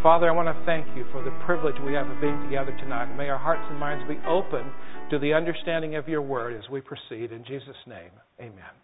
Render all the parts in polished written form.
Father, I want to thank you for the privilege we have of being together tonight. And may our hearts and minds be open to the understanding of your word as we proceed. In Jesus' name, amen.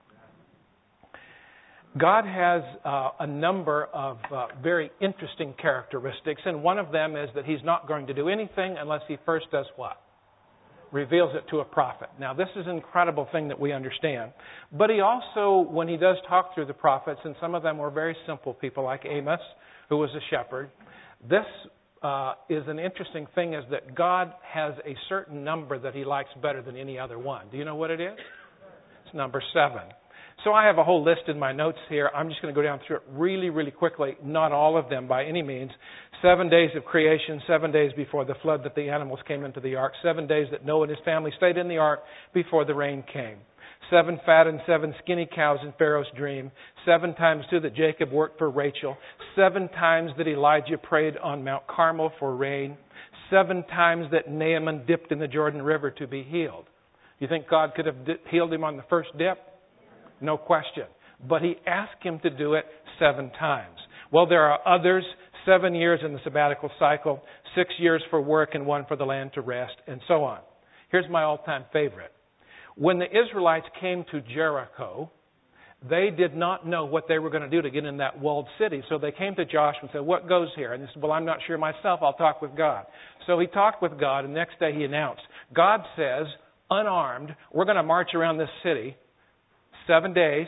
God has a number of very interesting characteristics, and one of them is that he's not going to do anything unless he first does what? Reveals it to a prophet. Now, this is an incredible thing that we understand. But he also, when he does talk through the prophets, and some of them were very simple people like Amos, who was a shepherd, this is an interesting thing, is that God has a certain number that he likes better than any other one. Do you know what it is? It's number 7. So I have a whole list in my notes here. I'm just going to go down through it really, really quickly. Not all of them by any means. 7 days of creation, 7 days before the flood that the animals came into the ark. 7 days that Noah and his family stayed in the ark before the rain came. 7 fat and 7 skinny cows in Pharaoh's dream. 7 times 2 that Jacob worked for Rachel. 7 times that Elijah prayed on Mount Carmel for rain. 7 times that Naaman dipped in the Jordan River to be healed. You think God could have healed him on the first dip? No question. But he asked him to do it 7 times. Well, there are others. 7 years in the sabbatical cycle, 6 years for work and 1 for the land to rest, and so on. Here's my all-time favorite. When the Israelites came to Jericho, they did not know what they were going to do to get in that walled city. So they came to Joshua and said, what goes here? And he said, well, I'm not sure myself. I'll talk with God. So he talked with God, and the next day he announced, God says, unarmed, we're going to march around this city 7 days,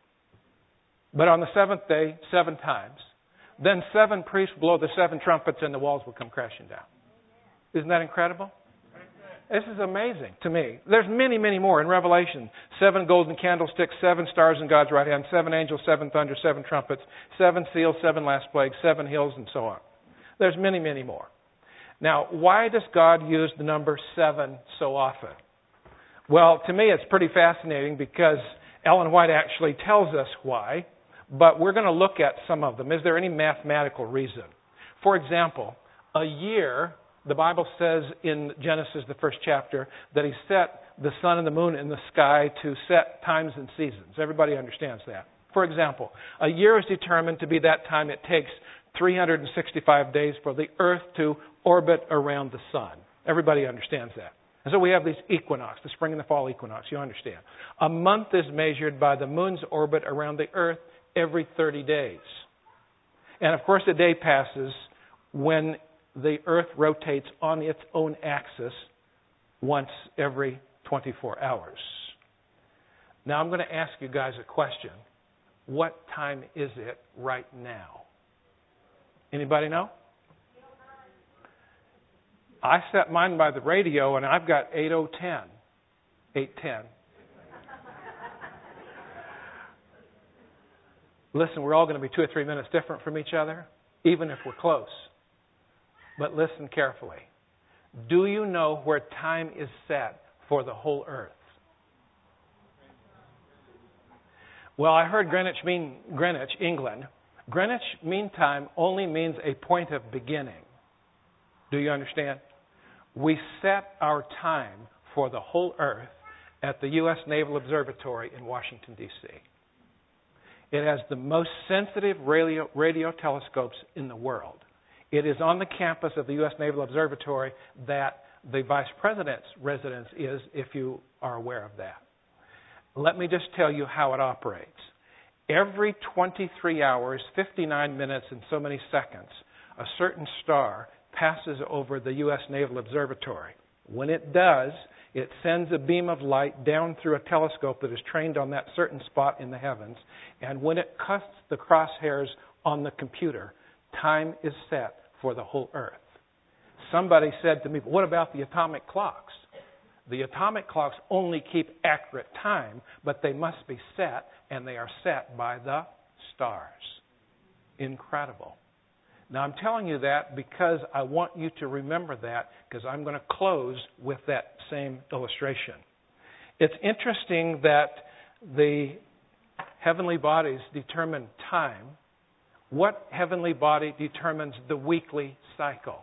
but on the 7th day, 7 times. Then 7 priests blow the 7 trumpets and the walls will come crashing down. Isn't that incredible? This is amazing to me. There's many, many more in Revelation. 7 golden candlesticks, 7 stars in God's right hand, 7 angels, 7 thunder, 7 trumpets, 7 seals, 7 last plagues, 7 hills, and so on. There's many, many more. Now, why does God use the number 7 so often? Well, to me it's pretty fascinating because Ellen White actually tells us why, but we're going to look at some of them. Is there any mathematical reason? For example, a year, the Bible says in Genesis, the 1st chapter, that he set the sun and the moon in the sky to set times and seasons. Everybody understands that. For example, a year is determined to be that time it takes 365 days for the earth to orbit around the sun. Everybody understands that. And so we have these equinox, the spring and the fall equinox, you understand. A month is measured by the moon's orbit around the earth every 30 days. And of course a day passes when the earth rotates on its own axis once every 24 hours. Now I'm going to ask you guys a question. What time is it right now? Anybody know? I set mine by the radio, and I've got 8:10. 8:10. Listen, we're all going to be 2 or 3 minutes different from each other, even if we're close. But listen carefully. Do you know where time is set for the whole earth? Well, I heard Greenwich mean Greenwich, England. Greenwich Mean Time only means a point of beginning. Do you understand? We set our time for the whole earth at the U.S. Naval Observatory in Washington, D.C. It has the most sensitive radio telescopes in the world. It is on the campus of the U.S. Naval Observatory that the Vice President's residence is, if you are aware of that. Let me just tell you how it operates. Every 23 hours, 59 minutes, and so many seconds, a certain star passes over the U.S. Naval Observatory. When it does, it sends a beam of light down through a telescope that is trained on that certain spot in the heavens, and when it cuts the crosshairs on the computer, time is set for the whole earth. Somebody said to me, what about the atomic clocks? The atomic clocks only keep accurate time, but they must be set, and they are set by the stars. Incredible. Now, I'm telling you that because I want you to remember that, because I'm going to close with that same illustration. It's interesting that the heavenly bodies determine time. What heavenly body determines the weekly cycle?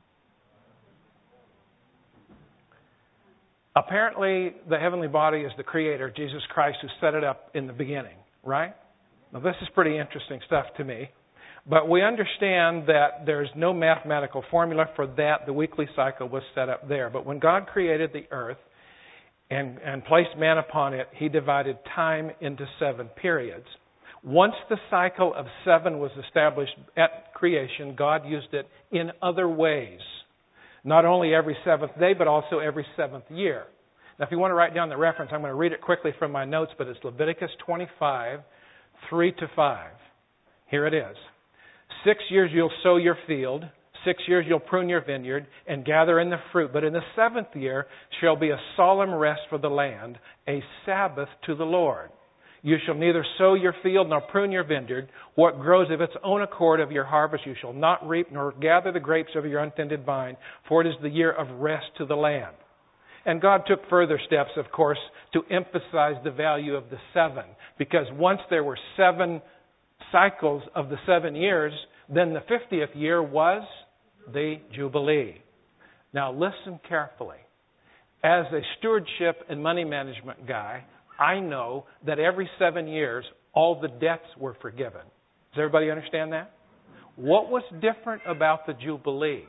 Apparently, the heavenly body is the Creator, Jesus Christ, who set it up in the beginning, right? Now, this is pretty interesting stuff to me. But we understand that there's no mathematical formula for that. The weekly cycle was set up there. But when God created the earth and placed man upon it, He divided time into 7 periods. Once the cycle of 7 was established at creation, God used it in other ways. Not only every 7th day, but also every 7th year. Now, if you want to write down the reference, I'm going to read it quickly from my notes, but it's Leviticus 25, 3-5. Here it is. 6 years you'll sow your field, 6 years you'll prune your vineyard, and gather in the fruit. But in the 7th year shall be a solemn rest for the land, a Sabbath to the Lord. You shall neither sow your field nor prune your vineyard. What grows of its own accord of your harvest you shall not reap, nor gather the grapes of your untended vine, for it is the year of rest to the land. And God took further steps, of course, to emphasize the value of the 7. Because once there were 7 cycles of the 7 years, then the 50th year was the Jubilee. Now listen carefully. As a stewardship and money management guy, I know that every 7 years, all the debts were forgiven. Does everybody understand that? What was different about the Jubilee?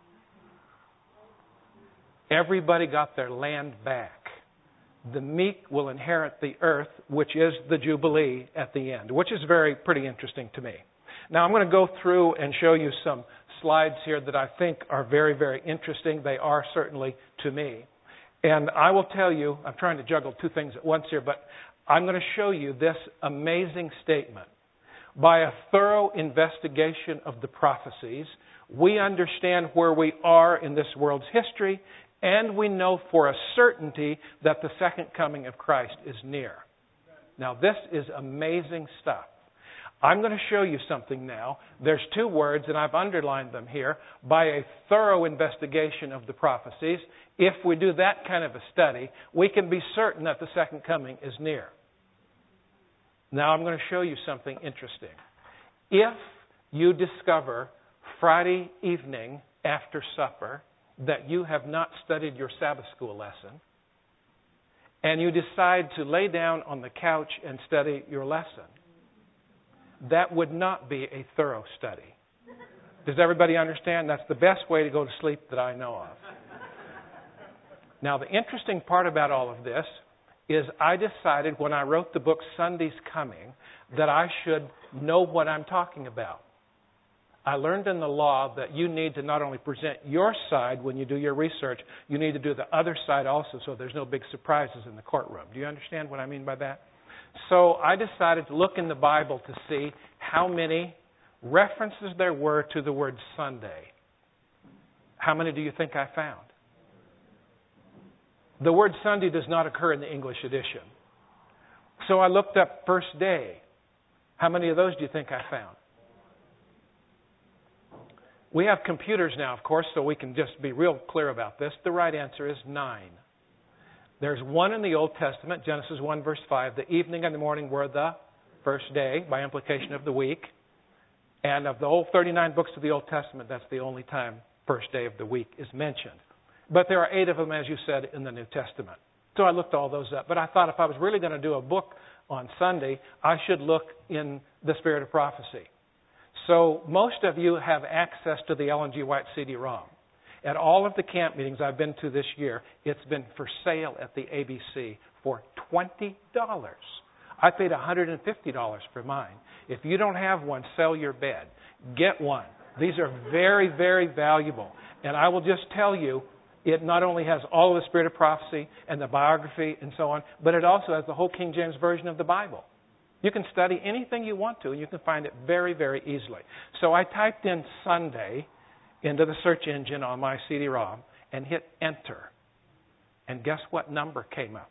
Everybody got their land back. The meek will inherit the earth, which is the Jubilee at the end, which is pretty interesting to me. Now I'm going to go through and show you some slides here that I think are very, very interesting. They are certainly to me. And I will tell you, I'm trying to juggle 2 things at once here, but I'm going to show you this amazing statement. By a thorough investigation of the prophecies, we understand where we are in this world's history, and we know for a certainty that the second coming of Christ is near. Now, this is amazing stuff. I'm going to show you something now. There's 2 words, and I've underlined them here. By a thorough investigation of the prophecies. If we do that kind of a study, we can be certain that the second coming is near. Now I'm going to show you something interesting. If you discover Friday evening after supper that you have not studied your Sabbath school lesson, and you decide to lay down on the couch and study your lesson, that would not be a thorough study. Does everybody understand? That's the best way to go to sleep that I know of. Now, the interesting part about all of this is I decided when I wrote the book Sunday's Coming that I should know what I'm talking about. I learned in the law that you need to not only present your side when you do your research, you need to do the other side also so there's no big surprises in the courtroom. Do you understand what I mean by that? So I decided to look in the Bible to see how many references there were to the word Sunday. How many do you think I found? The word Sunday does not occur in the English edition. So I looked up first day. How many of those do you think I found? We have computers now, of course, so we can just be real clear about this. The right answer is 9. There's 1 in the Old Testament, Genesis 1, verse 5. The evening and the morning were the first day, by implication of the week. And of the whole 39 books of the Old Testament, that's the only time first day of the week is mentioned. But there are 8 of them, as you said, in the New Testament. So I looked all those up. But I thought if I was really going to do a book on Sunday, I should look in the spirit of prophecy. So most of you have access to the Ellen G. White CD-ROM. At all of the camp meetings I've been to this year, it's been for sale at the ABC for $20. I paid $150 for mine. If you don't have one, sell your bed. Get one. These are very, very valuable. And I will just tell you, it not only has all of the spirit of prophecy and the biography and so on, but it also has the whole King James Version of the Bible. You can study anything you want to, and you can find it very, very easily. So I typed in Sunday into the search engine on my CD-ROM and hit enter. And guess what number came up?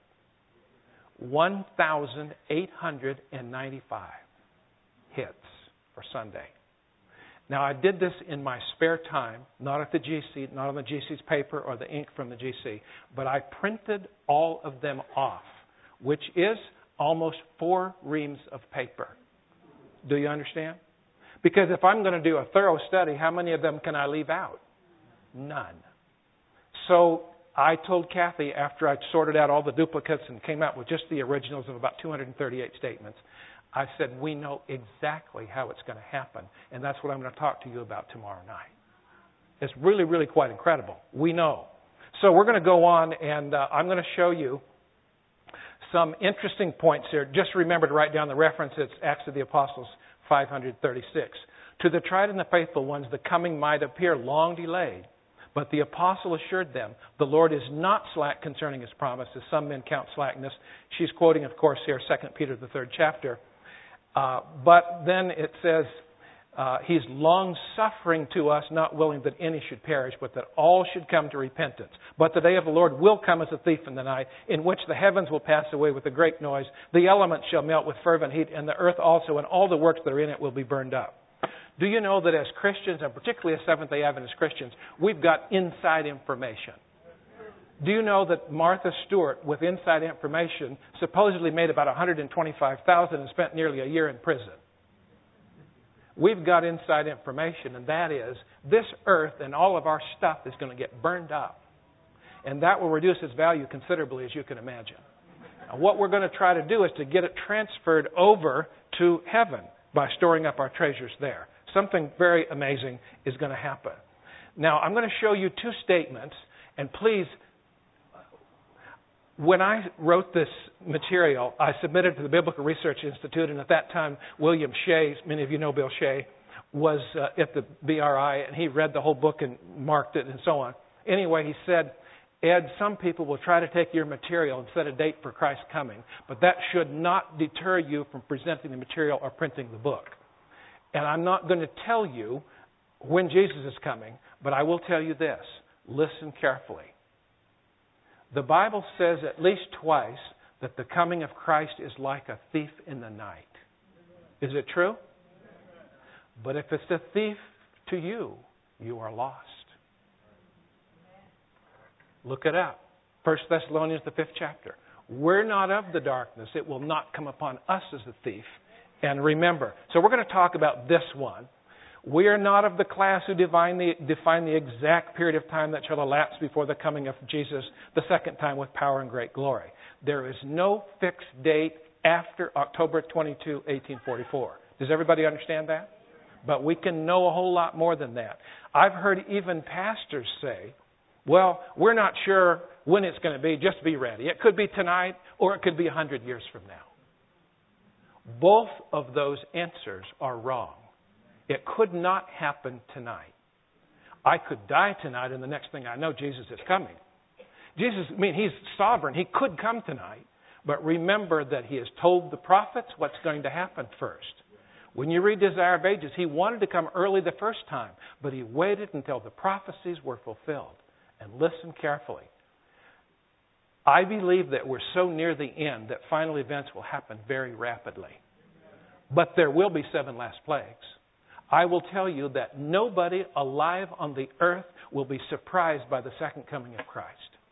1,895 hits for Sunday. Now, I did this in my spare time, not at the GC, not on the GC's paper or the ink from the GC, but I printed all of them off, which is almost 4 reams of paper. Do you understand? Because if I'm going to do a thorough study, how many of them can I leave out? None. So I told Kathy, after I sorted out all the duplicates and came out with just the originals of about 238 statements, I said, we know exactly how it's going to happen. And that's what I'm going to talk to you about tomorrow night. It's really, really quite incredible. We know. So we're going to go on, and I'm going to show you some interesting points here. Just remember to write down the reference. It's Acts of the Apostles 536. To the tried and the faithful ones, the coming might appear long delayed. But the apostle assured them, the Lord is not slack concerning His promise, as some men count slackness. She's quoting, of course, here 2 Peter, the 3rd chapter. But then it says, He's long-suffering to us, not willing that any should perish, but that all should come to repentance. But the day of the Lord will come as a thief in the night, in which the heavens will pass away with a great noise, the elements shall melt with fervent heat, and the earth also, and all the works that are in it will be burned up. Do you know that as Christians, and particularly as Seventh-day Adventist Christians, we've got inside information? Do you know that Martha Stewart, with inside information, supposedly made about $125,000 and spent nearly a year in prison? We've got inside information, and that is this earth and all of our stuff is going to get burned up. And that will reduce its value considerably, as you can imagine. Now, what we're going to try to do is to get it transferred over to heaven by storing up our treasures there. Something very amazing is going to happen. Now, I'm going to show you two statements, and please, when I wrote this material, I submitted to the Biblical Research Institute, and at that time, William Shea, many of you know Bill Shea, was at the BRI, and he read the whole book and marked it and so on. Anyway, he said, Ed, some people will try to take your material and set a date for Christ's coming, but that should not deter you from presenting the material or printing the book. And I'm not going to tell you when Jesus is coming, but I will tell you this. Listen carefully. The Bible says at least twice that the coming of Christ is like a thief in the night. Is it true? But if it's a thief to you, you are lost. Look it up. 1 Thessalonians, the 5th chapter. We're not of the darkness. It will not come upon us as a thief. And remember, so we're going to talk about this one. We are not of the class who define the exact period of time that shall elapse before the coming of Jesus the second time with power and great glory. There is no fixed date after October 22, 1844. Does everybody understand that? But we can know a whole lot more than that. I've heard even pastors say, well, we're not sure when it's going to be, just be ready. It could be tonight or it could be 100 years from now. Both of those answers are wrong. It could not happen tonight. I could die tonight, and the next thing I know, Jesus is coming. He's sovereign. He could come tonight. But remember that He has told the prophets what's going to happen first. When you read Desire of Ages, He wanted to come early the first time, but He waited until the prophecies were fulfilled. And listen carefully. I believe that we're so near the end that final events will happen very rapidly. But there will be 7 last plagues. I will tell you that nobody alive on the earth will be surprised by the second coming of Christ.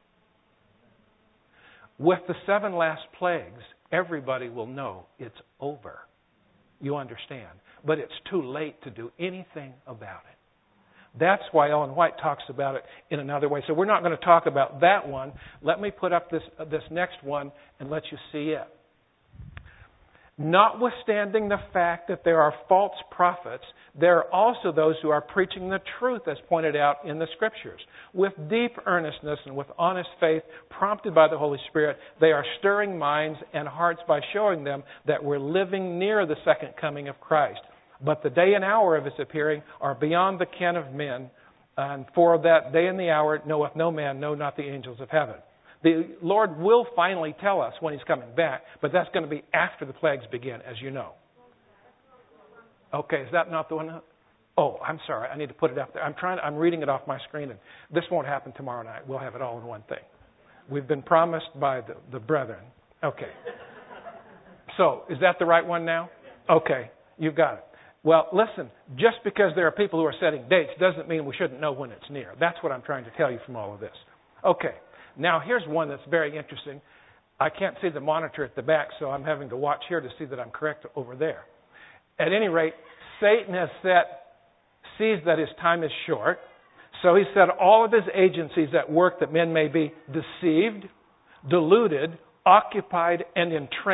With the 7 last plagues, everybody will know it's over. You understand? But it's too late to do anything about it. That's why Ellen White talks about it in another way. So we're not going to talk about that one. Let me put up this next one and let you see it. Notwithstanding the fact that there are false prophets, there are also those who are preaching the truth as pointed out in the Scriptures. With deep earnestness and with honest faith, prompted by the Holy Spirit, they are stirring minds and hearts by showing them that we're living near the second coming of Christ. But the day and hour of His appearing are beyond the ken of men, and for that day and the hour knoweth no man, no, not the angels of heaven. The Lord will finally tell us when He's coming back, but that's going to be after the plagues begin, as you know. Okay, is that not the one? Oh, I'm sorry. I need to put it up there. I'm reading it off my screen, and this won't happen tomorrow night. We'll have it all in one thing. We've been promised by the brethren. Okay. So, is that the right one now? Okay, you've got it. Well, listen, just because there are people who are setting dates doesn't mean we shouldn't know when it's near. That's what I'm trying to tell you from all of this. Okay, now here's one that's very interesting. I can't see the monitor at the back, so I'm having to watch here to see that I'm correct over there. At any rate, Satan sees that his time is short, so he set all of his agencies at work that men may be deceived, deluded, occupied, and entranced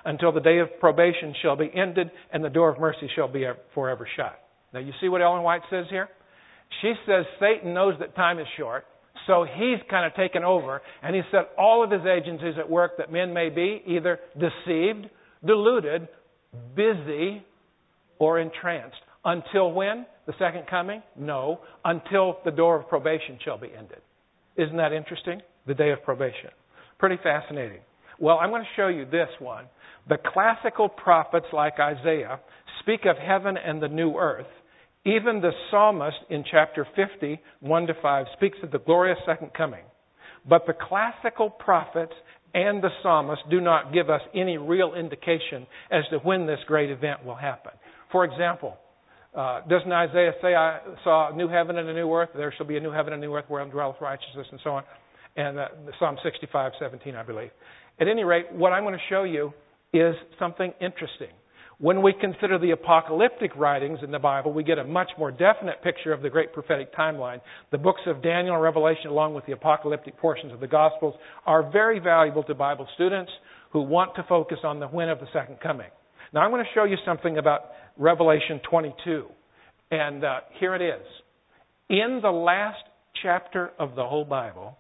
until the day of probation shall be ended and the door of mercy shall be forever shut. Now you see what Ellen White says here? She says Satan knows that time is short, so he's kind of taken over, and he set all of his agencies at work that men may be either deceived, deluded, busy, or entranced. Until when? The second coming? No. Until the door of probation shall be ended. Isn't that interesting? The day of probation. Pretty fascinating. Well, I'm going to show you this one. The classical prophets like Isaiah speak of heaven and the new earth. Even the psalmist in chapter 50, 1-5, speaks of the glorious second coming. But the classical prophets and the psalmist do not give us any real indication as to when this great event will happen. For example, doesn't Isaiah say, I saw a new heaven and a new earth? There shall be a new heaven and a new earth wherein dwelleth righteousness, and so on. And Psalm 65:17, I believe. At any rate, what I'm going to show you is something interesting. When we consider the apocalyptic writings in the Bible, we get a much more definite picture of the great prophetic timeline. The books of Daniel and Revelation, along with the apocalyptic portions of the Gospels, are very valuable to Bible students who want to focus on the when of the second coming. Now, I'm going to show you something about Revelation 22. And here it is. In the last chapter of the whole Bible,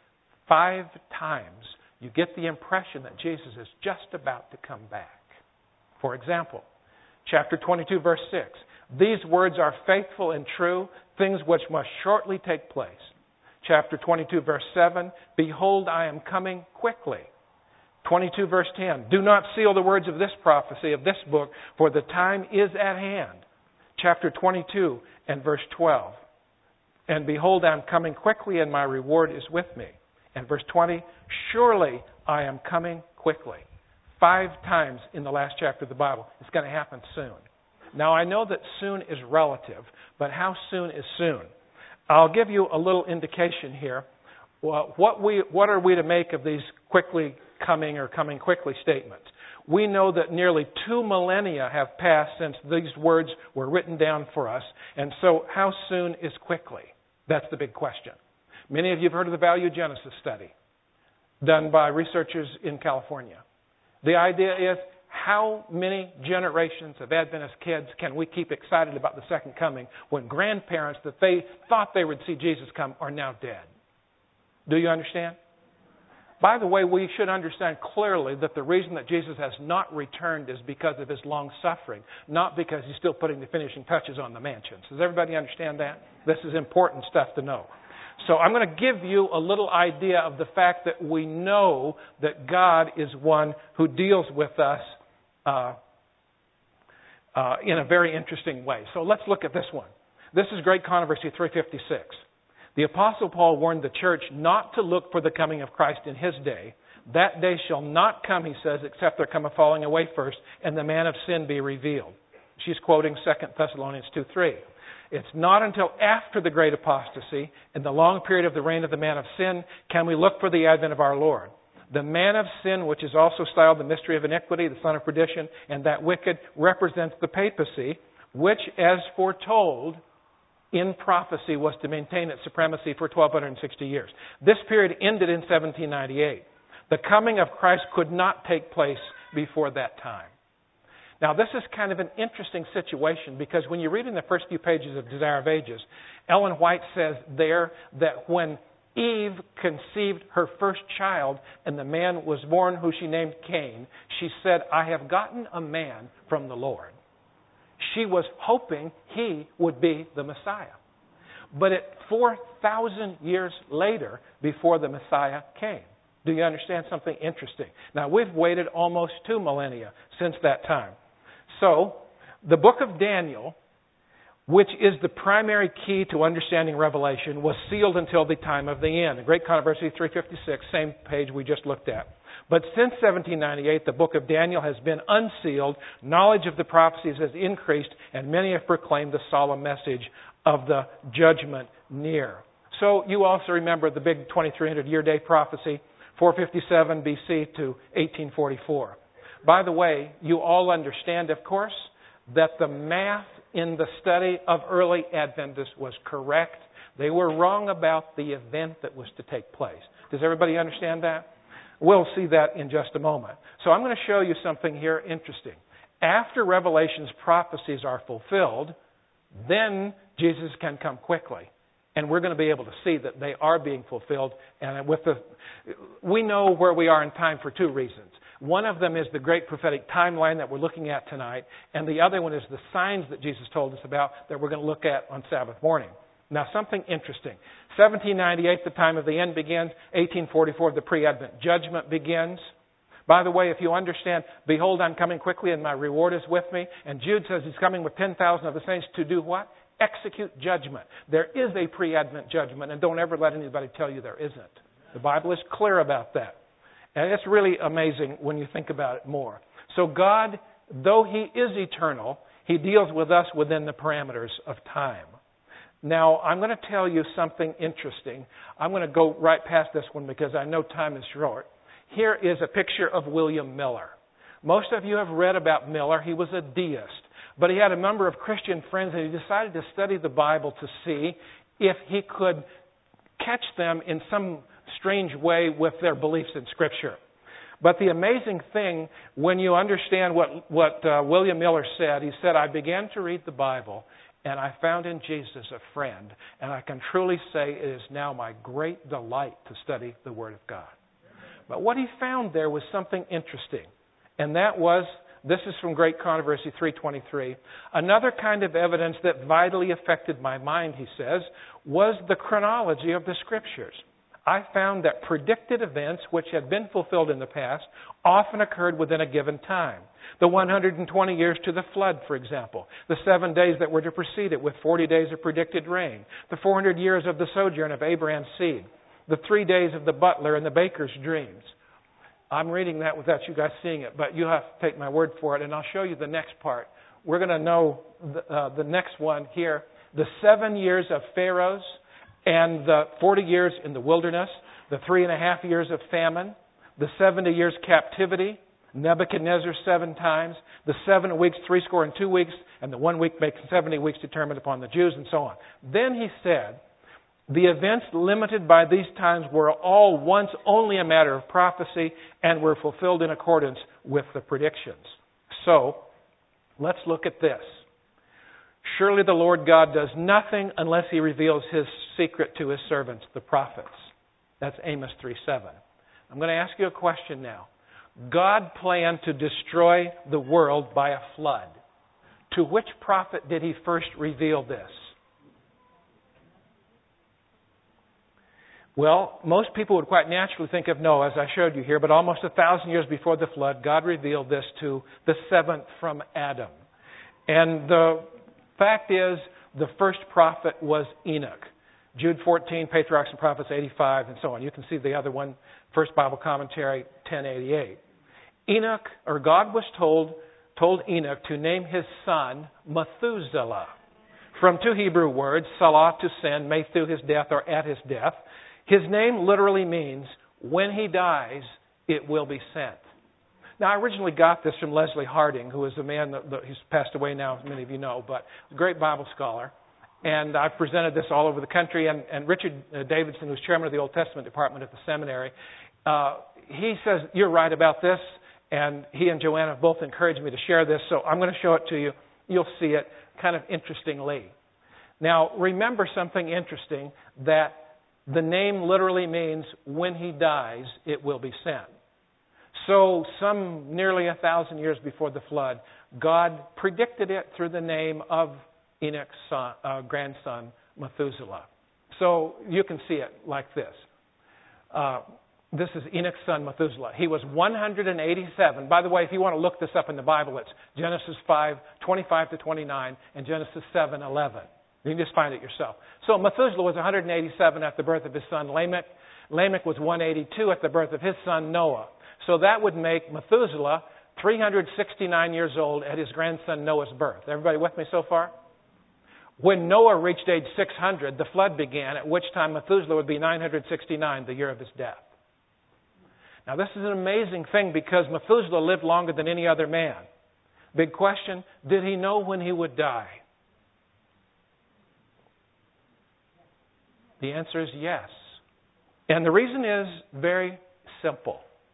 5 times you get the impression that Jesus is just about to come back. For example, chapter 22, verse 6. These words are faithful and true, things which must shortly take place. Chapter 22, verse 7. Behold, I am coming quickly. 22, verse 10. Do not seal the words of this prophecy, of this book, for the time is at hand. Chapter 22 and verse 12. And behold, I am coming quickly, and my reward is with me. And verse 20. Surely I am coming quickly. 5 times in the last chapter of the Bible. It's going to happen soon. Now, I know that soon is relative, but how soon is soon? I'll give you a little indication here. Well, what are we to make of these quickly coming or coming quickly statements? We know that nearly 2 millennia have passed since these words were written down for us. And so how soon is quickly? That's the big question. Many of you have heard of the Value Genesis study done by researchers in California. The idea is, how many generations of Adventist kids can we keep excited about the second coming when grandparents that they thought they would see Jesus come are now dead? Do you understand? By the way, we should understand clearly that the reason that Jesus has not returned is because of his long suffering, not because he's still putting the finishing touches on the mansions. Does everybody understand that? This is important stuff to know. So I'm going to give you a little idea of the fact that we know that God is one who deals with us in a very interesting way. So let's look at this one. This is Great Controversy 356. The Apostle Paul warned the church not to look for the coming of Christ in his day. That day shall not come, he says, except there come a falling away first, and the man of sin be revealed. She's quoting 2 Thessalonians 2:3. It's not until after the great apostasy, in the long period of the reign of the man of sin, can we look for the advent of our Lord. The man of sin, which is also styled the mystery of iniquity, the son of perdition, and that wicked, represents the papacy, which, as foretold in prophecy, was to maintain its supremacy for 1,260 years. This period ended in 1798. The coming of Christ could not take place before that time. Now, this is kind of an interesting situation because when you read in the first few pages of Desire of Ages, Ellen White says there that when Eve conceived her first child and the man was born who she named Cain, she said, I have gotten a man from the Lord. She was hoping he would be the Messiah. But 4,000 years later, before the Messiah came. Do you understand something interesting? Now, we've waited almost 2 millennia since that time. So, the book of Daniel, which is the primary key to understanding Revelation, was sealed until the time of the end. The Great Controversy 356, same page we just looked at. But since 1798, the book of Daniel has been unsealed, knowledge of the prophecies has increased, and many have proclaimed the solemn message of the judgment near. So you also remember the big 2300-year day prophecy, 457 BC to 1844. By the way, you all understand, of course, that the math in the study of early Adventists was correct. They were wrong about the event that was to take place. Does everybody understand that? We'll see that in just a moment. So I'm going to show you something here interesting. After Revelation's prophecies are fulfilled, then Jesus can come quickly. And we're going to be able to see that they are being fulfilled. And we know where we are in time for two reasons. One of them is the great prophetic timeline that we're looking at tonight. And the other one is the signs that Jesus told us about that we're going to look at on Sabbath morning. Now, something interesting. 1798, the time of the end begins. 1844, the pre-Advent judgment begins. By the way, if you understand, behold, I'm coming quickly and my reward is with me. And Jude says he's coming with 10,000 of the saints to do what? Execute judgment. There is a pre-Advent judgment, and don't ever let anybody tell you there isn't. The Bible is clear about that. And it's really amazing when you think about it more. So God, though He is eternal, He deals with us within the parameters of time. Now, I'm going to tell you something interesting. I'm going to go right past this one because I know time is short. Here is a picture of William Miller. Most of you have read about Miller. He was a deist. But he had a number of Christian friends, and he decided to study the Bible to see if he could catch them in some strange way with their beliefs in Scripture. But the amazing thing, when you understand what William Miller said, he said, I began to read the Bible, and I found in Jesus a friend, and I can truly say it is now my great delight to study the Word of God. But what he found there was something interesting, and that was, this is from Great Controversy 323, another kind of evidence that vitally affected my mind, he says, was the chronology of the Scriptures. I found that predicted events which had been fulfilled in the past often occurred within a given time. The 120 years to the flood, for example. The 7 days that were to precede it with 40 days of predicted rain. The 400 years of the sojourn of Abraham's seed. The 3 days of the butler and the baker's dreams. I'm reading that without you guys seeing it, but you have to take my word for it, and I'll show you the next part. We're going to know the next one here. The 7 years of Pharaoh's and the 40 years in the wilderness, the 3.5 years of famine, the 70 years captivity, Nebuchadnezzar 7 times, the 7 weeks, 62 weeks, and the 1 week makes 70 weeks determined upon the Jews, and so on. Then he said, the events limited by these times were all once only a matter of prophecy and were fulfilled in accordance with the predictions. So, let's look at this. Surely the Lord God does nothing unless He reveals His secret to His servants, the prophets. That's Amos 3:7. I'm going to ask you a question now. God planned to destroy the world by a flood. To which prophet did He first reveal this? Well, most people would quite naturally think of Noah, as I showed you here, but almost 1,000 years before the flood, God revealed this to the seventh from Adam. And the fact is, the first prophet was Enoch. Jude 14, Patriarchs and Prophets 85, and so on. You can see the other one, First Bible Commentary 1088. Enoch, or God was told Enoch to name his son Methuselah. From two Hebrew words, salah, to sin, Methu, his death, or at his death. His name literally means, when he dies, it will be sent. Now, I originally got this from Leslie Harding, who is a man he's passed away now, as many of you know, but a great Bible scholar. And I've presented this all over the country. And Richard Davidson, who's chairman of the Old Testament department at the seminary, he says, you're right about this. And he and Joanna have both encouraged me to share this. So I'm going to show it to you. You'll see it kind of interestingly. Now, remember something interesting, that the name literally means, when he dies, it will be sent. So, some nearly 1,000 years before the flood, God predicted it through the name of Enoch's grandson, Methuselah. So, you can see it like this. This is Enoch's son, Methuselah. He was 187. By the way, if you want to look this up in the Bible, it's Genesis 5, 25 to 29, and Genesis 7, 11. You can just find it yourself. So Methuselah was 187 at the birth of his son Lamech. Lamech was 182 at the birth of his son Noah. So that would make Methuselah 369 years old at his grandson Noah's birth. Everybody with me so far? When Noah reached age 600, the flood began, at which time Methuselah would be 969, the year of his death. Now this is an amazing thing because Methuselah lived longer than any other man. Big question, did he know when he would die? The answer is yes. And the reason is very simple.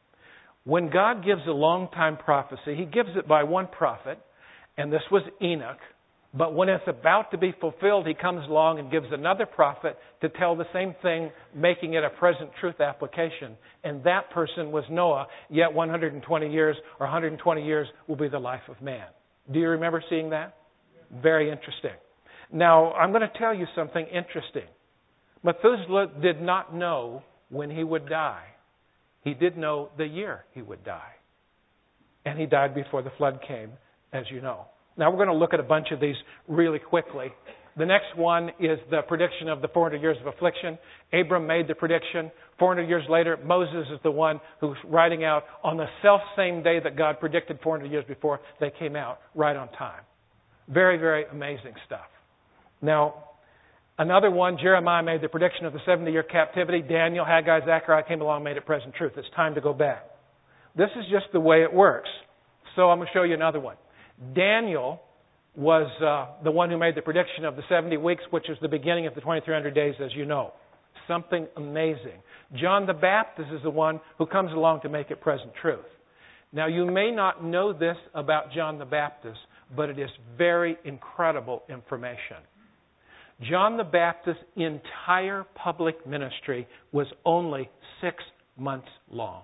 When God gives a long-time prophecy, He gives it by one prophet, and this was Enoch. But when it's about to be fulfilled, He comes along and gives another prophet to tell the same thing, making it a present truth application. And that person was Noah, yet 120 years or 120 years will be the life of man. Do you remember seeing that? Very interesting. Now, I'm going to tell you something interesting. Methuselah did not know when he would die. He did know the year he would die. And he died before the flood came, as you know. Now, we're going to look at a bunch of these really quickly. The next one is the prediction of the 400 years of affliction. Abram made the prediction. 400 years later, Moses is the one who's writing out on the self-same day that God predicted 400 years before. They came out right on time. Very, very amazing stuff. Now, another one, Jeremiah made the prediction of the 70-year captivity. Daniel, Haggai, Zechariah came along and made it present truth. It's time to go back. This is just the way it works. So I'm going to show you another one. Daniel was the one who made the prediction of the 70 weeks, which is the beginning of the 2300 days, as you know. Something amazing. John the Baptist is the one who comes along to make it present truth. Now, you may not know this about John the Baptist, but it is very incredible information. John the Baptist's entire public ministry was only 6 months long.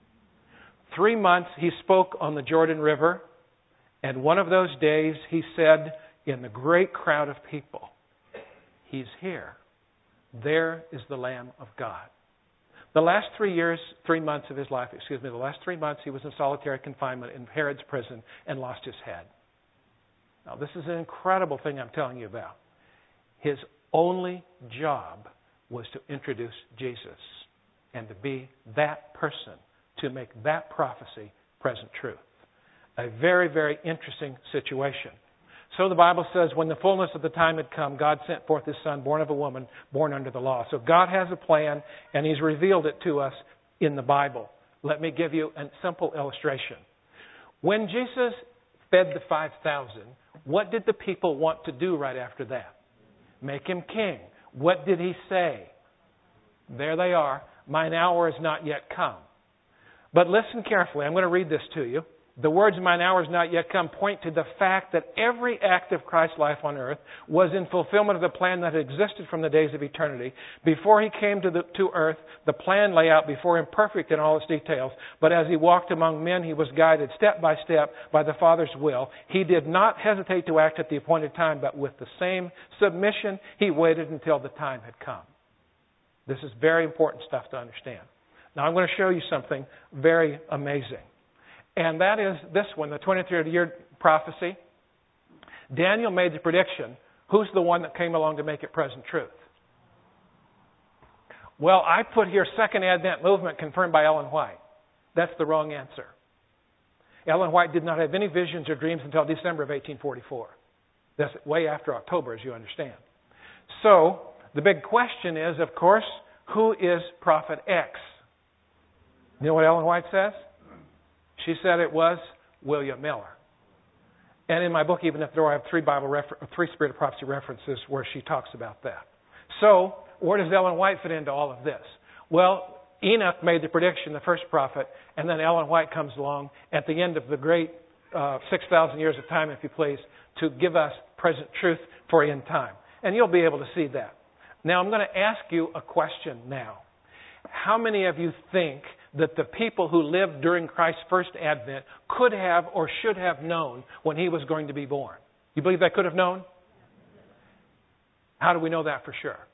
3 months he spoke on the Jordan River, and one of those days he said in the great crowd of people, "He's here. There is the Lamb of God." The last 3 months of his life, the last 3 months he was in solitary confinement in Herod's prison and lost his head. Now, this is an incredible thing I'm telling you about. His only job was to introduce Jesus and to be that person, to make that prophecy present truth. A very, very interesting situation. So the Bible says, when the fullness of the time had come, God sent forth His Son, born of a woman, born under the law. So God has a plan, and He's revealed it to us in the Bible. Let me give you a simple illustration. When Jesus fed the 5,000, what did the people want to do right after that? Make Him king. What did He say? There they are. "Mine hour is not yet come." But listen carefully. I'm going to read this to you. The words, "mine hour is not yet come," point to the fact that every act of Christ's life on earth was in fulfillment of the plan that had existed from the days of eternity. Before He came to earth, the plan lay out before Him, perfect in all its details. But as He walked among men, He was guided step by step by the Father's will. He did not hesitate to act at the appointed time, but with the same submission, He waited until the time had come. This is very important stuff to understand. Now, I'm going to show you something very amazing. And that is this one, the 23rd-year prophecy. Daniel made the prediction. Who's the one that came along to make it present truth? Well, I put here Second Advent Movement confirmed by Ellen White. That's the wrong answer. Ellen White did not have any visions or dreams until December of 1844. That's way after October, as you understand. So, the big question is, of course, who is Prophet X? You know what Ellen White says? She said it was William Miller. And in my book, even though I have three Spirit of Prophecy references where she talks about that. So, where does Ellen White fit into all of this? Well, Enoch made the prediction, the first prophet, and then Ellen White comes along at the end of the great 6,000 years of time, if you please, to give us present truth for end time. And you'll be able to see that. Now, I'm going to ask you a question now. How many of you think that the people who lived during Christ's first advent could have or should have known when He was going to be born? You believe they could have known? How do we know that for sure?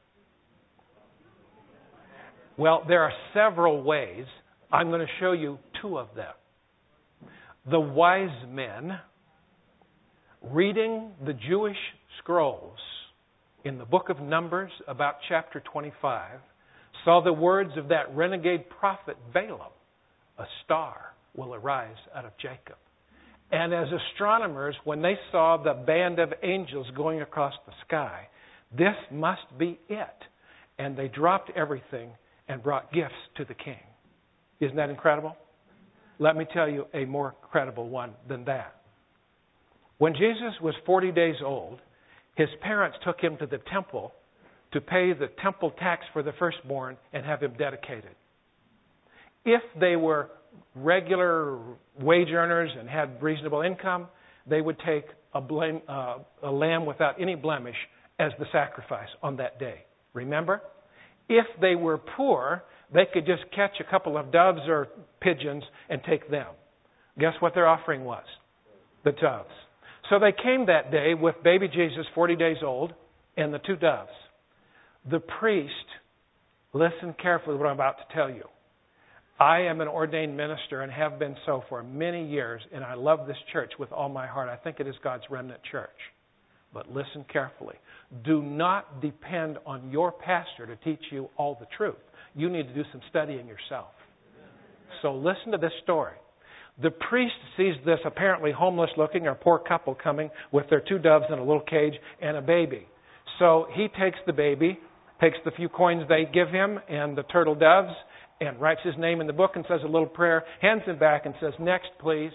Well, there are several ways. I'm going to show you 2 of them. The wise men reading the Jewish scrolls in the book of Numbers, about chapter 25, saw the words of that renegade prophet Balaam, "A star will arise out of Jacob." And as astronomers, when they saw the band of angels going across the sky, this must be it. And they dropped everything and brought gifts to the king. Isn't that incredible? Let me tell you a more credible one than that. When Jesus was 40 days old, His parents took Him to the temple to pay the temple tax for the firstborn and have Him dedicated. If they were regular wage earners and had reasonable income, they would take a lamb without any blemish as the sacrifice on that day. Remember? If they were poor, they could just catch a couple of doves or pigeons and take them. Guess what their offering was? The doves. So they came that day with baby Jesus, 40 days old, and the 2 doves. The priest, listen carefully to what I'm about to tell you. I am an ordained minister and have been so for many years, and I love this church with all my heart. I think it is God's remnant church. But listen carefully. Do not depend on your pastor to teach you all the truth. You need to do some studying yourself. So listen to this story. The priest sees this apparently homeless looking or poor couple coming with their 2 doves in a little cage and a baby. So he takes the baby, takes the few coins they give him and the turtle doves, and writes his name in the book and says a little prayer, hands him back and says, "Next, please."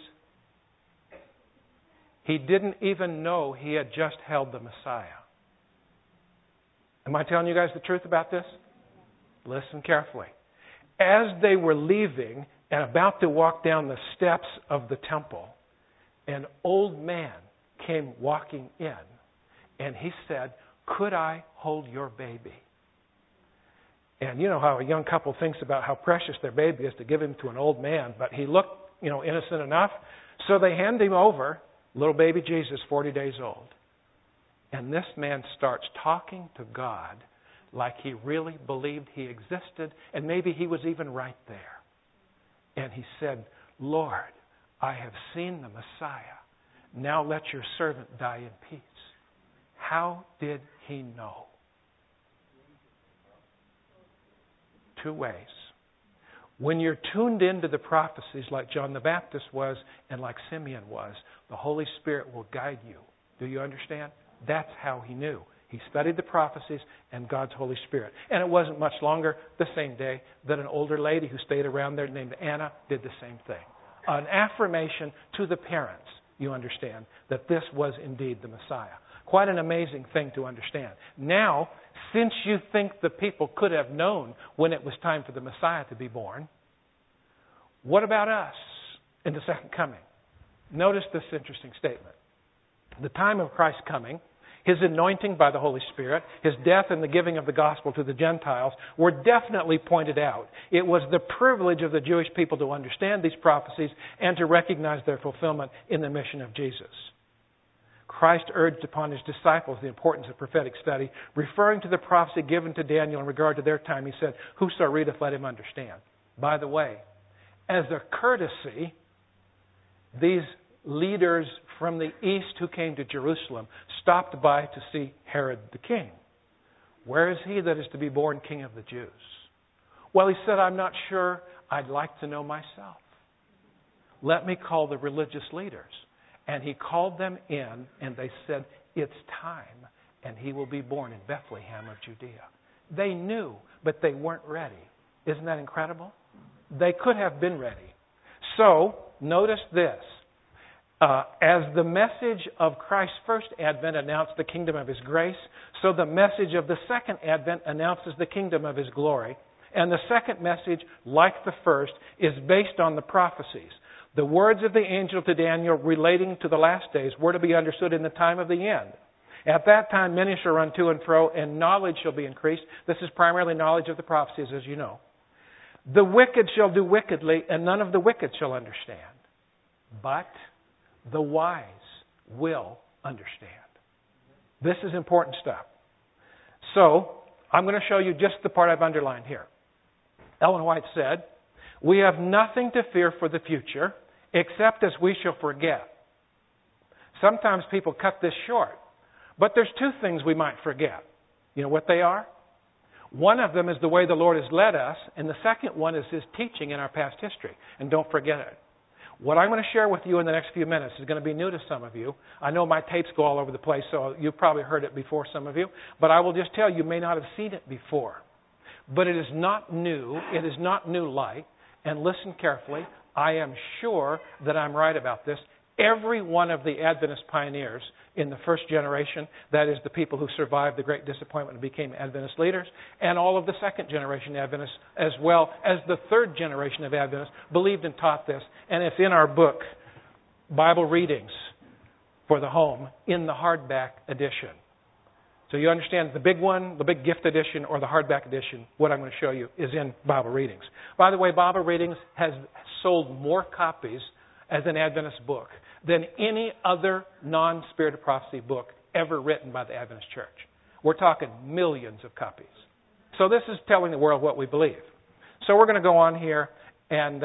He didn't even know he had just held the Messiah. Am I telling you guys the truth about this? Listen carefully. As they were leaving and about to walk down the steps of the temple, an old man came walking in, and he said, "Could I hold your baby?" And you know how a young couple thinks about how precious their baby is to give him to an old man, but he looked, innocent enough. So they hand him over, little baby Jesus, 40 days old. And this man starts talking to God like he really believed he existed, and maybe he was even right there. And he said, "Lord, I have seen the Messiah. Now let your servant die in peace." How did he know? 2 ways. When you're tuned into the prophecies like John the Baptist was and like Simeon was, the Holy Spirit will guide you. Do you understand? That's how he knew. He studied the prophecies and God's Holy Spirit. And it wasn't much longer, the same day, that an older lady who stayed around there named Anna did the same thing. An affirmation to the parents, you understand, that this was indeed the Messiah. Quite an amazing thing to understand. Now, since you think the people could have known when it was time for the Messiah to be born, what about us in the second coming? Notice this interesting statement. The time of Christ's coming, His anointing by the Holy Spirit, His death and the giving of the gospel to the Gentiles were definitely pointed out. It was the privilege of the Jewish people to understand these prophecies and to recognize their fulfillment in the mission of Jesus. Christ urged upon His disciples the importance of prophetic study, referring to the prophecy given to Daniel in regard to their time. He said, "Whoso readeth, let him understand." By the way, as a courtesy, these leaders from the east who came to Jerusalem stopped by to see Herod the king. "Where is he that is to be born King of the Jews?" Well, he said, "I'm not sure. I'd like to know myself. Let me call the religious leaders." And he called them in, and they said, "It's time, and he will be born in Bethlehem of Judea." They knew, but they weren't ready. Isn't that incredible? They could have been ready. So, notice this. As the message of Christ's first advent announced the kingdom of His grace, so the message of the second advent announces the kingdom of His glory. And the second message, like the first, is based on the prophecies. The words of the angel to Daniel relating to the last days were to be understood in the time of the end. At that time, many shall run to and fro, and knowledge shall be increased. This is primarily knowledge of the prophecies, as you know. The wicked shall do wickedly, and none of the wicked shall understand. But the wise will understand. This is important stuff. So, I'm going to show you just the part I've underlined here. Ellen White said, "We have nothing to fear for the future, except as we shall forget." Sometimes people cut this short. But there's 2 things we might forget. You know what they are? One of them is the way the Lord has led us, and the second one is His teaching in our past history. And don't forget it. What I'm going to share with you in the next few minutes is going to be new to some of you. I know my tapes go all over the place, so you've probably heard it before, some of you. But I will just tell you may not have seen it before. But it is not new. It is not new light. And listen carefully. I am sure that I'm right about this. Every one of the Adventist pioneers in the first generation, that is the people who survived the Great Disappointment and became Adventist leaders, and all of the second generation Adventists, as well as the third generation of Adventists, believed and taught this. And it's in our book, Bible Readings for the Home, in the hardback edition. So you understand the big one, the big gift edition, or the hardback edition, what I'm going to show you is in Bible Readings. By the way, Bible Readings has sold more copies as an Adventist book than any other non-Spirit of Prophecy book ever written by the Adventist Church. We're talking millions of copies. So this is telling the world what we believe. So we're going to go on here, and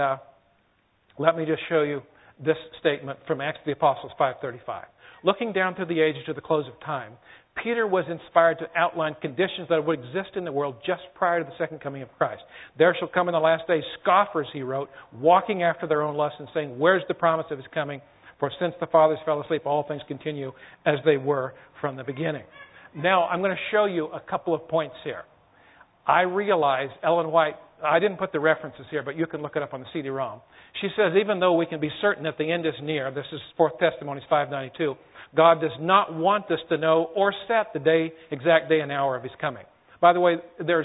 let me just show you this statement from Acts of the Apostles 5:35. Looking down through the ages to the close of time, Peter was inspired to outline conditions that would exist in the world just prior to the second coming of Christ. There shall come in the last days scoffers, he wrote, walking after their own lusts and saying, where's the promise of his coming? For since the fathers fell asleep, all things continue as they were from the beginning. Now, I'm going to show you a couple of points here. I realize Ellen White, I didn't put the references here, but you can look it up on the CD-ROM. She says, even though we can be certain that the end is near, this is 4th Testimonies 5:92, God does not want us to know or set the exact day and hour of his coming. By the way, there's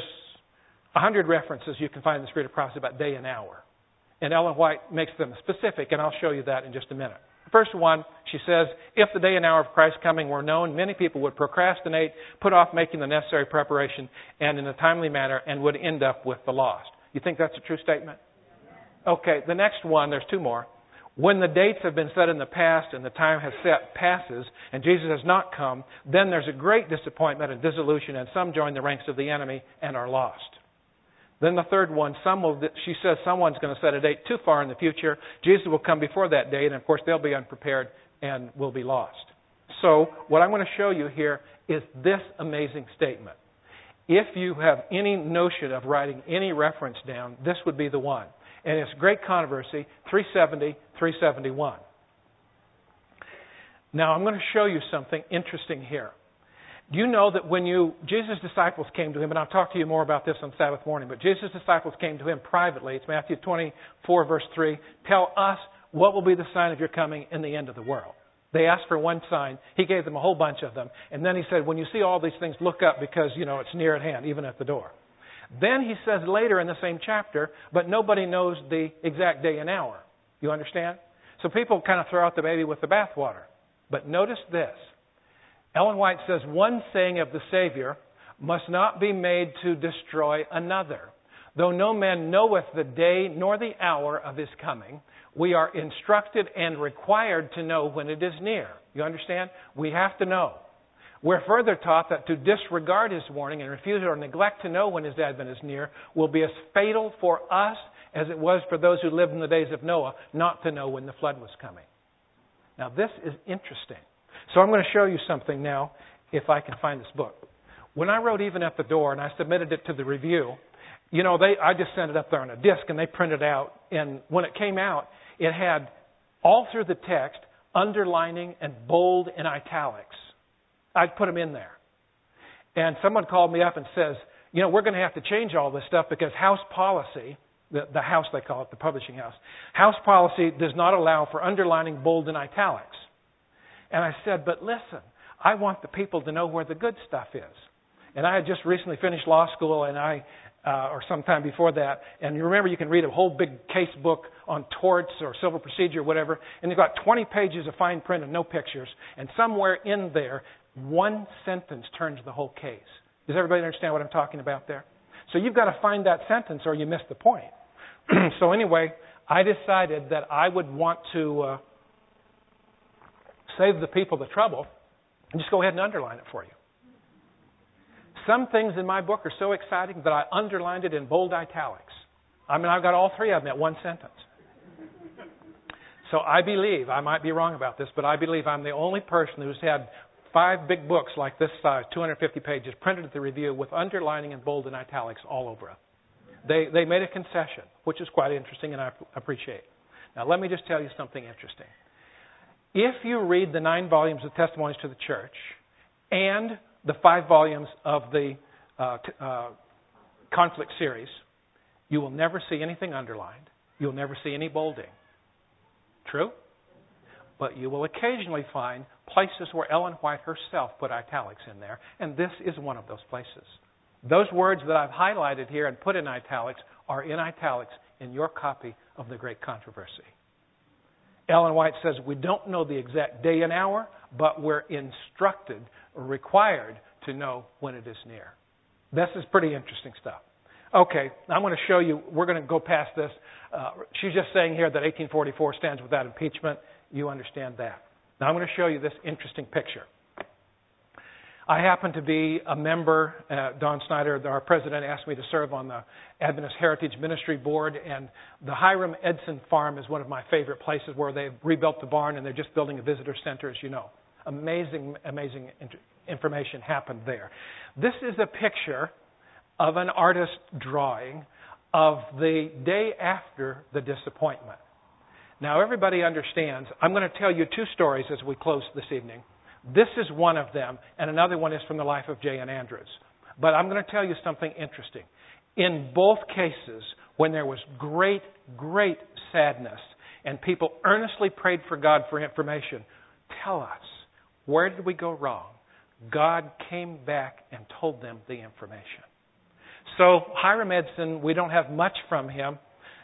100 references you can find in the Spirit of Prophecy about day and hour. And Ellen White makes them specific, and I'll show you that in just a minute. The first one, she says, if the day and hour of Christ's coming were known, many people would procrastinate, put off making the necessary preparation, and in a timely manner, and would end up with the lost. You think that's a true statement? Okay, the next one, there's two more. When the dates have been set in the past and the time has set passes and Jesus has not come, then there's a great disappointment and dissolution, and some join the ranks of the enemy and are lost. Then the third one, she says someone's going to set a date too far in the future. Jesus will come before that date, and of course they'll be unprepared and will be lost. So what I'm going to show you here is this amazing statement. If you have any notion of writing any reference down, this would be the one. And it's Great Controversy, 370, 371. Now, I'm going to show you something interesting here. Do you know that when Jesus' disciples came to him, and I'll talk to you more about this on Sabbath morning, but Jesus' disciples came to him privately. It's Matthew 24, verse 3. Tell us what will be the sign of your coming in the end of the world. They asked for one sign. He gave them a whole bunch of them. And then he said, when you see all these things, look up because, it's near at hand, even at the door. Then he says later in the same chapter, but nobody knows the exact day and hour. You understand? So people kind of throw out the baby with the bathwater. But notice this. Ellen White says, one saying of the Savior must not be made to destroy another. Though no man knoweth the day nor the hour of his coming, we are instructed and required to know when it is near. You understand? We have to know. We're further taught that to disregard his warning and refuse or neglect to know when his advent is near will be as fatal for us as it was for those who lived in the days of Noah not to know when the flood was coming. Now, this is interesting. So I'm going to show you something now, if I can find this book. When I wrote Even at the Door and I submitted it to the review, I just sent it up there on a disc and they printed it out. And when it came out, it had all through the text, underlining and bold and italics. I'd put them in there. And someone called me up and says, we're going to have to change all this stuff because house policy, the house they call it, the publishing house policy does not allow for underlining, bold, and italics. And I said, but listen, I want the people to know where the good stuff is. And I had just recently finished law school, and or sometime before that, and you remember you can read a whole big case book on torts or civil procedure or whatever, and you've got 20 pages of fine print and no pictures, and somewhere in there, one sentence turns the whole case. Does everybody understand what I'm talking about there? So you've got to find that sentence or you miss the point. So anyway, I decided that I would want to save the people the trouble and just go ahead and underline it for you. Some things in my book are so exciting that I underlined it in bold italics. I've got all three of them at one sentence. So I believe, I might be wrong about this, but I believe I'm the only person who's had 5 big books like this size, 250 pages, printed at the review with underlining in bold and italics all over it. They made a concession, which is quite interesting and I appreciate. Now let me just tell you something interesting. If you read the 9 volumes of Testimonies to the Church and the 5 volumes of the Conflict series, you will never see anything underlined. You'll never see any bolding. True? but you will occasionally find places where Ellen White herself put italics in there, and this is one of those places. Those words that I've highlighted here and put in italics are in italics in your copy of The Great Controversy. Ellen White says we don't know the exact day and hour, but we're instructed or required to know when it is near. This is pretty interesting stuff. Okay, I'm going to show you, we're going to go past this. She's just saying here that 1844 stands without impeachment. You understand that. Now I'm going to show you this interesting picture. I happen to be a member, Don Snyder, our president, asked me to serve on the Adventist Heritage Ministry Board, and the Hiram Edson Farm is one of my favorite places where they've rebuilt the barn and they're just building a visitor center, as you know. Amazing information happened there. This is a picture of an artist drawing of the day after the disappointment. Now, everybody understands. I'm going to tell you two stories as we close this evening. This is one of them, and another one is from the life of J.N. Andrews. But I'm going to tell you something interesting. In both cases, when there was great, great sadness, and people earnestly prayed for God for information, tell us, where did we go wrong? God came back and told them the information. So Hiram Edson, we don't have much from him.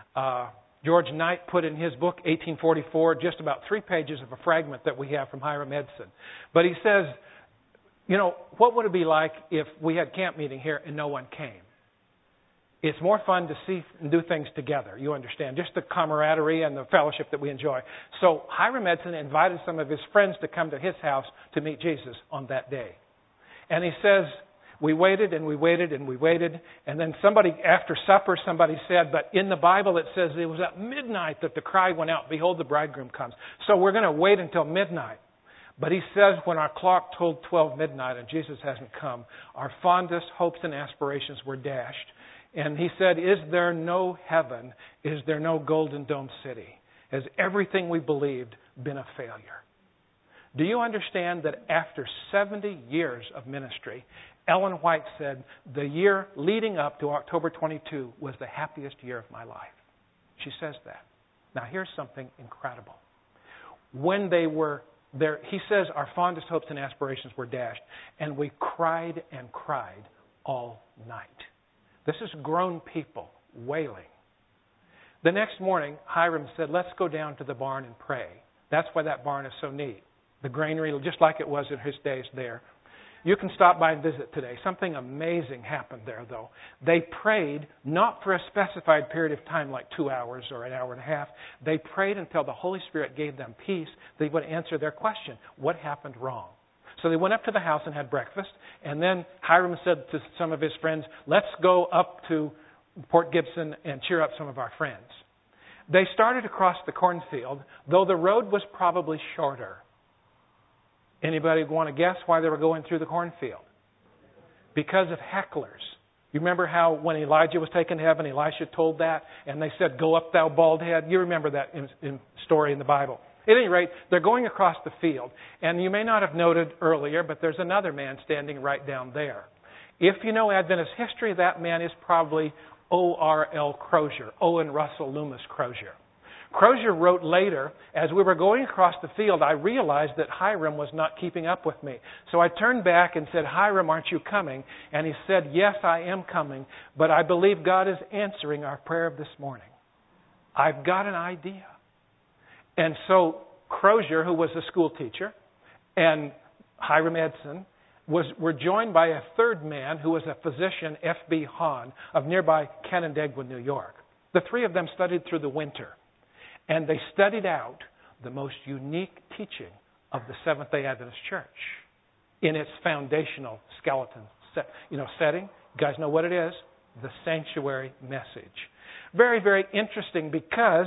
George Knight put in his book, 1844, just about 3 pages of a fragment that we have from Hiram Edson. But he says, you know, what would it be like if we had camp meeting here and no one came? It's more fun to see and do things together, you understand, just the camaraderie and the fellowship that we enjoy. So Hiram Edson invited some of his friends to come to his house to meet Jesus on that day. And he says, we waited and we waited and we waited, and then somebody, after supper, somebody said, but in the Bible it says it was at midnight that the cry went out, behold, the bridegroom comes. So we're going to wait until midnight. But he says when our clock told 12 midnight and Jesus hasn't come, our fondest hopes and aspirations were dashed. And he said, is there no heaven? Is there no golden dome city? Has everything we believed been a failure? Do you understand that after 70 years of ministry, Ellen White said, the year leading up to October 22 was the happiest year of my life. She says that. Now here's something incredible. When they were there, he says our fondest hopes and aspirations were dashed, and we cried and cried all night. This is grown people wailing. The next morning, Hiram said, let's go down to the barn and pray. That's why that barn is so neat. The granary, just like it was in his days there. You can stop by and visit today. Something amazing happened there, though. They prayed not for a specified period of time like 2 hours or an hour and a half. They prayed until the Holy Spirit gave them peace. They would answer their question, what happened wrong? So they went up to the house and had breakfast. And then Hiram said to some of his friends, let's go up to Port Gibson and cheer up some of our friends. They started across the cornfield, though the road was probably shorter. Anybody want to guess why they were going through the cornfield? Because of hecklers. You remember how when Elijah was taken to heaven, Elisha told that, and they said, go up, thou bald head? You remember that story in the Bible. At any rate, they're going across the field, and you may not have noted earlier, but there's another man standing right down there. If you know Adventist history, that man is probably O.R.L. Crozier, Owen Russell Loomis Crozier. Crozier wrote later, as we were going across the field, I realized that Hiram was not keeping up with me. So I turned back and said, Hiram, aren't you coming? And he said, yes, I am coming, but I believe God is answering our prayer of this morning. I've got an idea. And so Crozier, who was a school teacher, and Hiram Edson were joined by a third man who was a physician, F.B. Hahn, of nearby Canandaigua, New York. The three of them studied through the winter. And they studied out the most unique teaching of the Seventh-day Adventist Church in its foundational skeleton setting. You guys know what it is? The sanctuary message. Very, very interesting because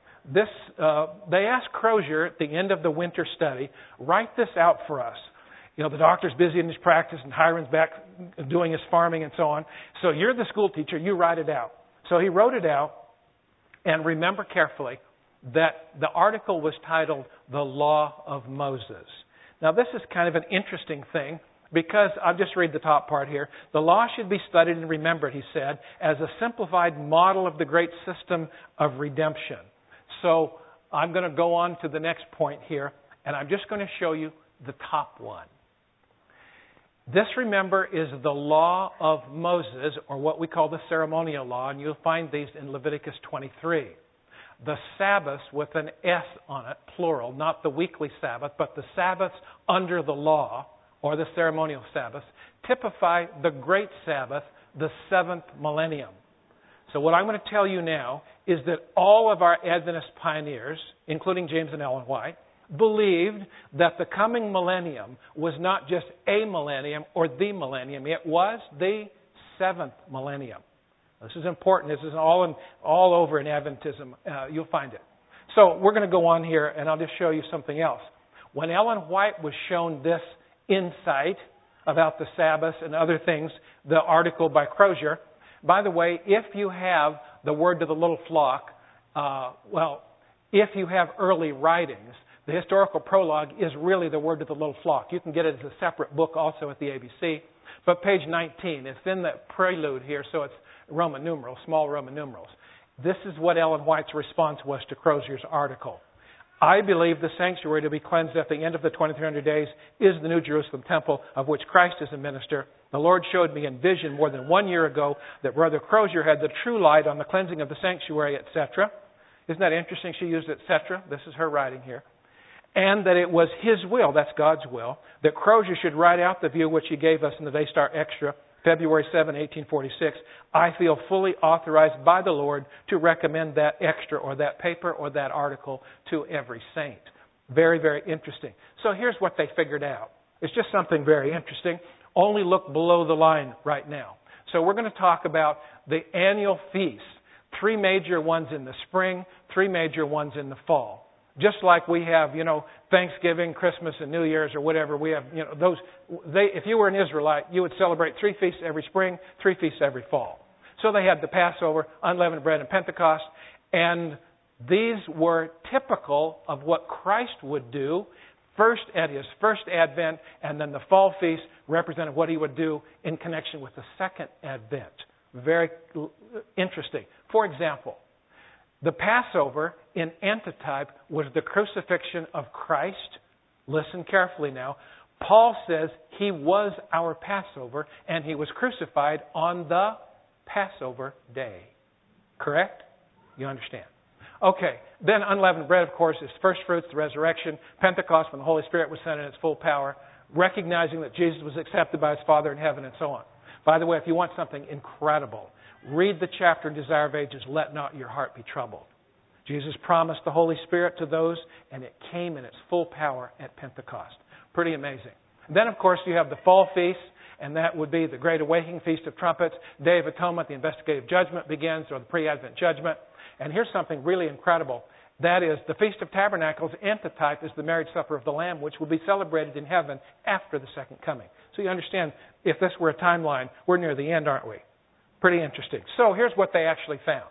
they asked Crozier at the end of the winter study, write this out for us. You know, the doctor's busy in his practice and Hiram's back doing his farming and so on. So you're the school teacher, you write it out. So he wrote it out, and remember carefully that the article was titled The Law of Moses. Now this is kind of an interesting thing because I'll just read the top part here. The law should be studied and remembered, he said, as a simplified model of the great system of redemption. So I'm going to go on to the next point here, and I'm just going to show you the top one. This, remember, is the law of Moses, or what we call the ceremonial law, and you'll find these in Leviticus 23. The Sabbaths with an S on it, plural, not the weekly Sabbath, but the Sabbaths under the law, or the ceremonial Sabbaths, typify the great Sabbath, the seventh millennium. So what I'm going to tell you now is that all of our Adventist pioneers, including James and Ellen White, believed that the coming millennium was not just a millennium or the millennium. It was the seventh millennium. This is important. This is all over in Adventism. You'll find it. So we're going to go on here, and I'll just show you something else. When Ellen White was shown this insight about the Sabbath and other things, the article by Crozier, by the way, if you have the Word to the Little Flock, if you have early writings, the historical prologue is really the Word to the Little Flock. You can get it as a separate book also at the ABC. But page 19, it's in the prelude here, so it's Roman numerals, small Roman numerals. This is what Ellen White's response was to Crozier's article. I believe the sanctuary to be cleansed at the end of the 2300 days is the New Jerusalem temple of which Christ is a minister. The Lord showed me in vision more than 1 year ago that Brother Crozier had the true light on the cleansing of the sanctuary, etc. Isn't that interesting? She used etc. This is her writing here. And that it was his will, that's God's will, that Crozier should write out the view which he gave us in the Daystar Extra, February 7, 1846. I feel fully authorized by the Lord to recommend that extra or that paper or that article to every saint. Very, very interesting. So here's what they figured out. It's just something very interesting. Only look below the line right now. So we're going to talk about the annual feasts. 3 major ones in the spring, 3 major ones in the fall. Just like we have, Thanksgiving, Christmas, and New Year's or whatever, we have, those. If you were an Israelite, you would celebrate 3 feasts every spring, 3 feasts every fall. So they had the Passover, unleavened bread, and Pentecost, and these were typical of what Christ would do first at his first advent, and then the fall feast represented what he would do in connection with the second advent. Very interesting. For example, the Passover in antitype was the crucifixion of Christ. Listen carefully now. Paul says he was our Passover and he was crucified on the Passover day. Correct? You understand? Okay. Then unleavened bread, of course, is first fruits, the resurrection. Pentecost, when the Holy Spirit was sent in its full power. Recognizing that Jesus was accepted by his Father in heaven and so on. By the way, if you want something incredible, read the chapter in Desire of Ages, Let Not Your Heart Be Troubled. Jesus promised the Holy Spirit to those, and it came in its full power at Pentecost. Pretty amazing. Then, of course, you have the fall feast, and that would be the Great Awakening, Feast of Trumpets, Day of Atonement, the investigative judgment begins, or the pre-Advent judgment. And here's something really incredible. That is, the Feast of Tabernacles, antitype, is the marriage supper of the Lamb, which will be celebrated in heaven after the second coming. So you understand, if this were a timeline, we're near the end, aren't we? Pretty interesting. So here's what they actually found.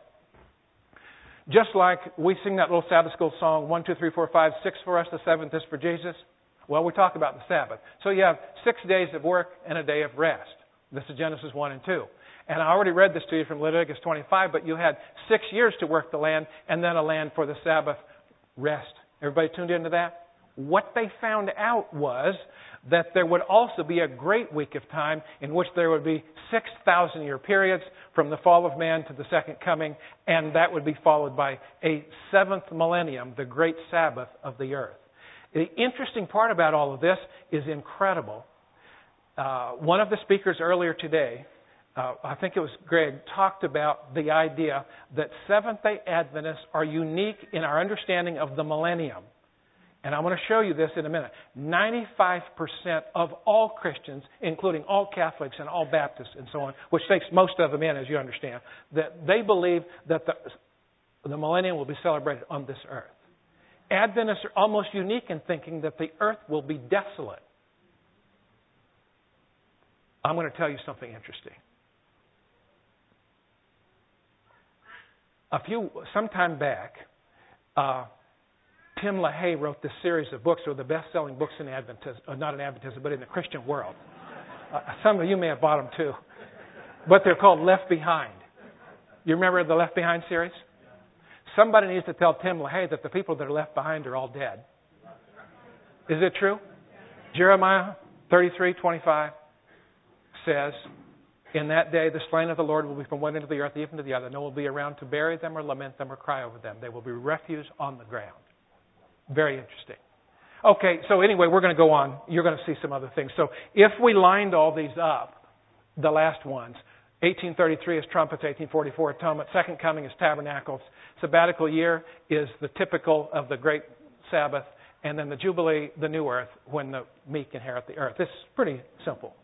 Just like we sing that little Sabbath school song, 1, 2, 3, 4, 5, 6 for us, the seventh is for Jesus. Well, we talk about the Sabbath. So you have 6 days of work and a day of rest. This is Genesis 1 and 2. And I already read this to you from Leviticus 25, but you had 6 years to work the land and then a land for the Sabbath rest. Everybody tuned into that? What they found out was that there would also be a great week of time in which there would be 6,000-year periods from the fall of man to the second coming, and that would be followed by a 7th millennium, the great Sabbath of the earth. The interesting part about all of this is incredible. One of the speakers earlier today, I think it was Greg, talked about the idea that Seventh-day Adventists are unique in our understanding of the millennium. And I'm going to show you this in a minute. 95% of all Christians, including all Catholics and all Baptists and so on, which takes most of them in, as you understand, that they believe that the millennium will be celebrated on this earth. Adventists are almost unique in thinking that the earth will be desolate. I'm going to tell you something interesting. Some time back, Tim LaHaye wrote this series of books, or the best-selling books in Adventism, not in Adventism, but in the Christian world. Some of you may have bought them too. But they're called Left Behind. You remember the Left Behind series? somebody needs to tell Tim LaHaye that the people that are left behind are all dead. Is it true? Jeremiah 33:25 says, in that day the slain of the Lord will be from one end of the earth even to the other. No one will be around to bury them or lament them or cry over them. They will be refuse on the ground. Very interesting. Okay, so anyway, we're going to go on. You're going to see some other things. So if we lined all these up, the last ones, 1833 is trumpets, 1844 atonement, second coming is tabernacles, sabbatical year is the typical of the great Sabbath, and then the Jubilee, the new earth, when the meek inherit the earth. This is pretty simple.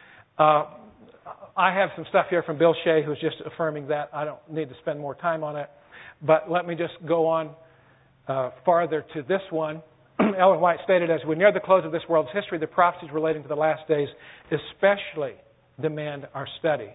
I have some stuff here from Bill Shea, who's just affirming that. I don't need to spend more time on it. But let me just go on farther to this one. Ellen White stated, as we near the close of this world's history, the prophecies relating to the last days especially demand our study.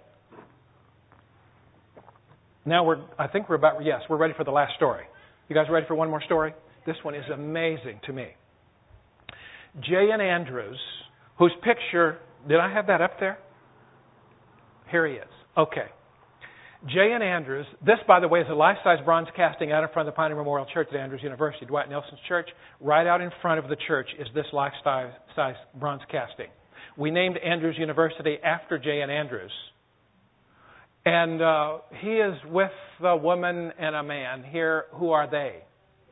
Now we're ready for the last story. You guys ready for one more story? This one is amazing to me. J.N. Andrews, whose picture, did I have that up there? Here he is. Okay. J.N. Andrews, this, by the way, is a life-size bronze casting out in front of the Pioneer Memorial Church at Andrews University, Dwight Nelson's church. Right out in front of the church is this life-size bronze casting. We named Andrews University after J.N. Andrews. And he is with a woman and a man here. Who are they?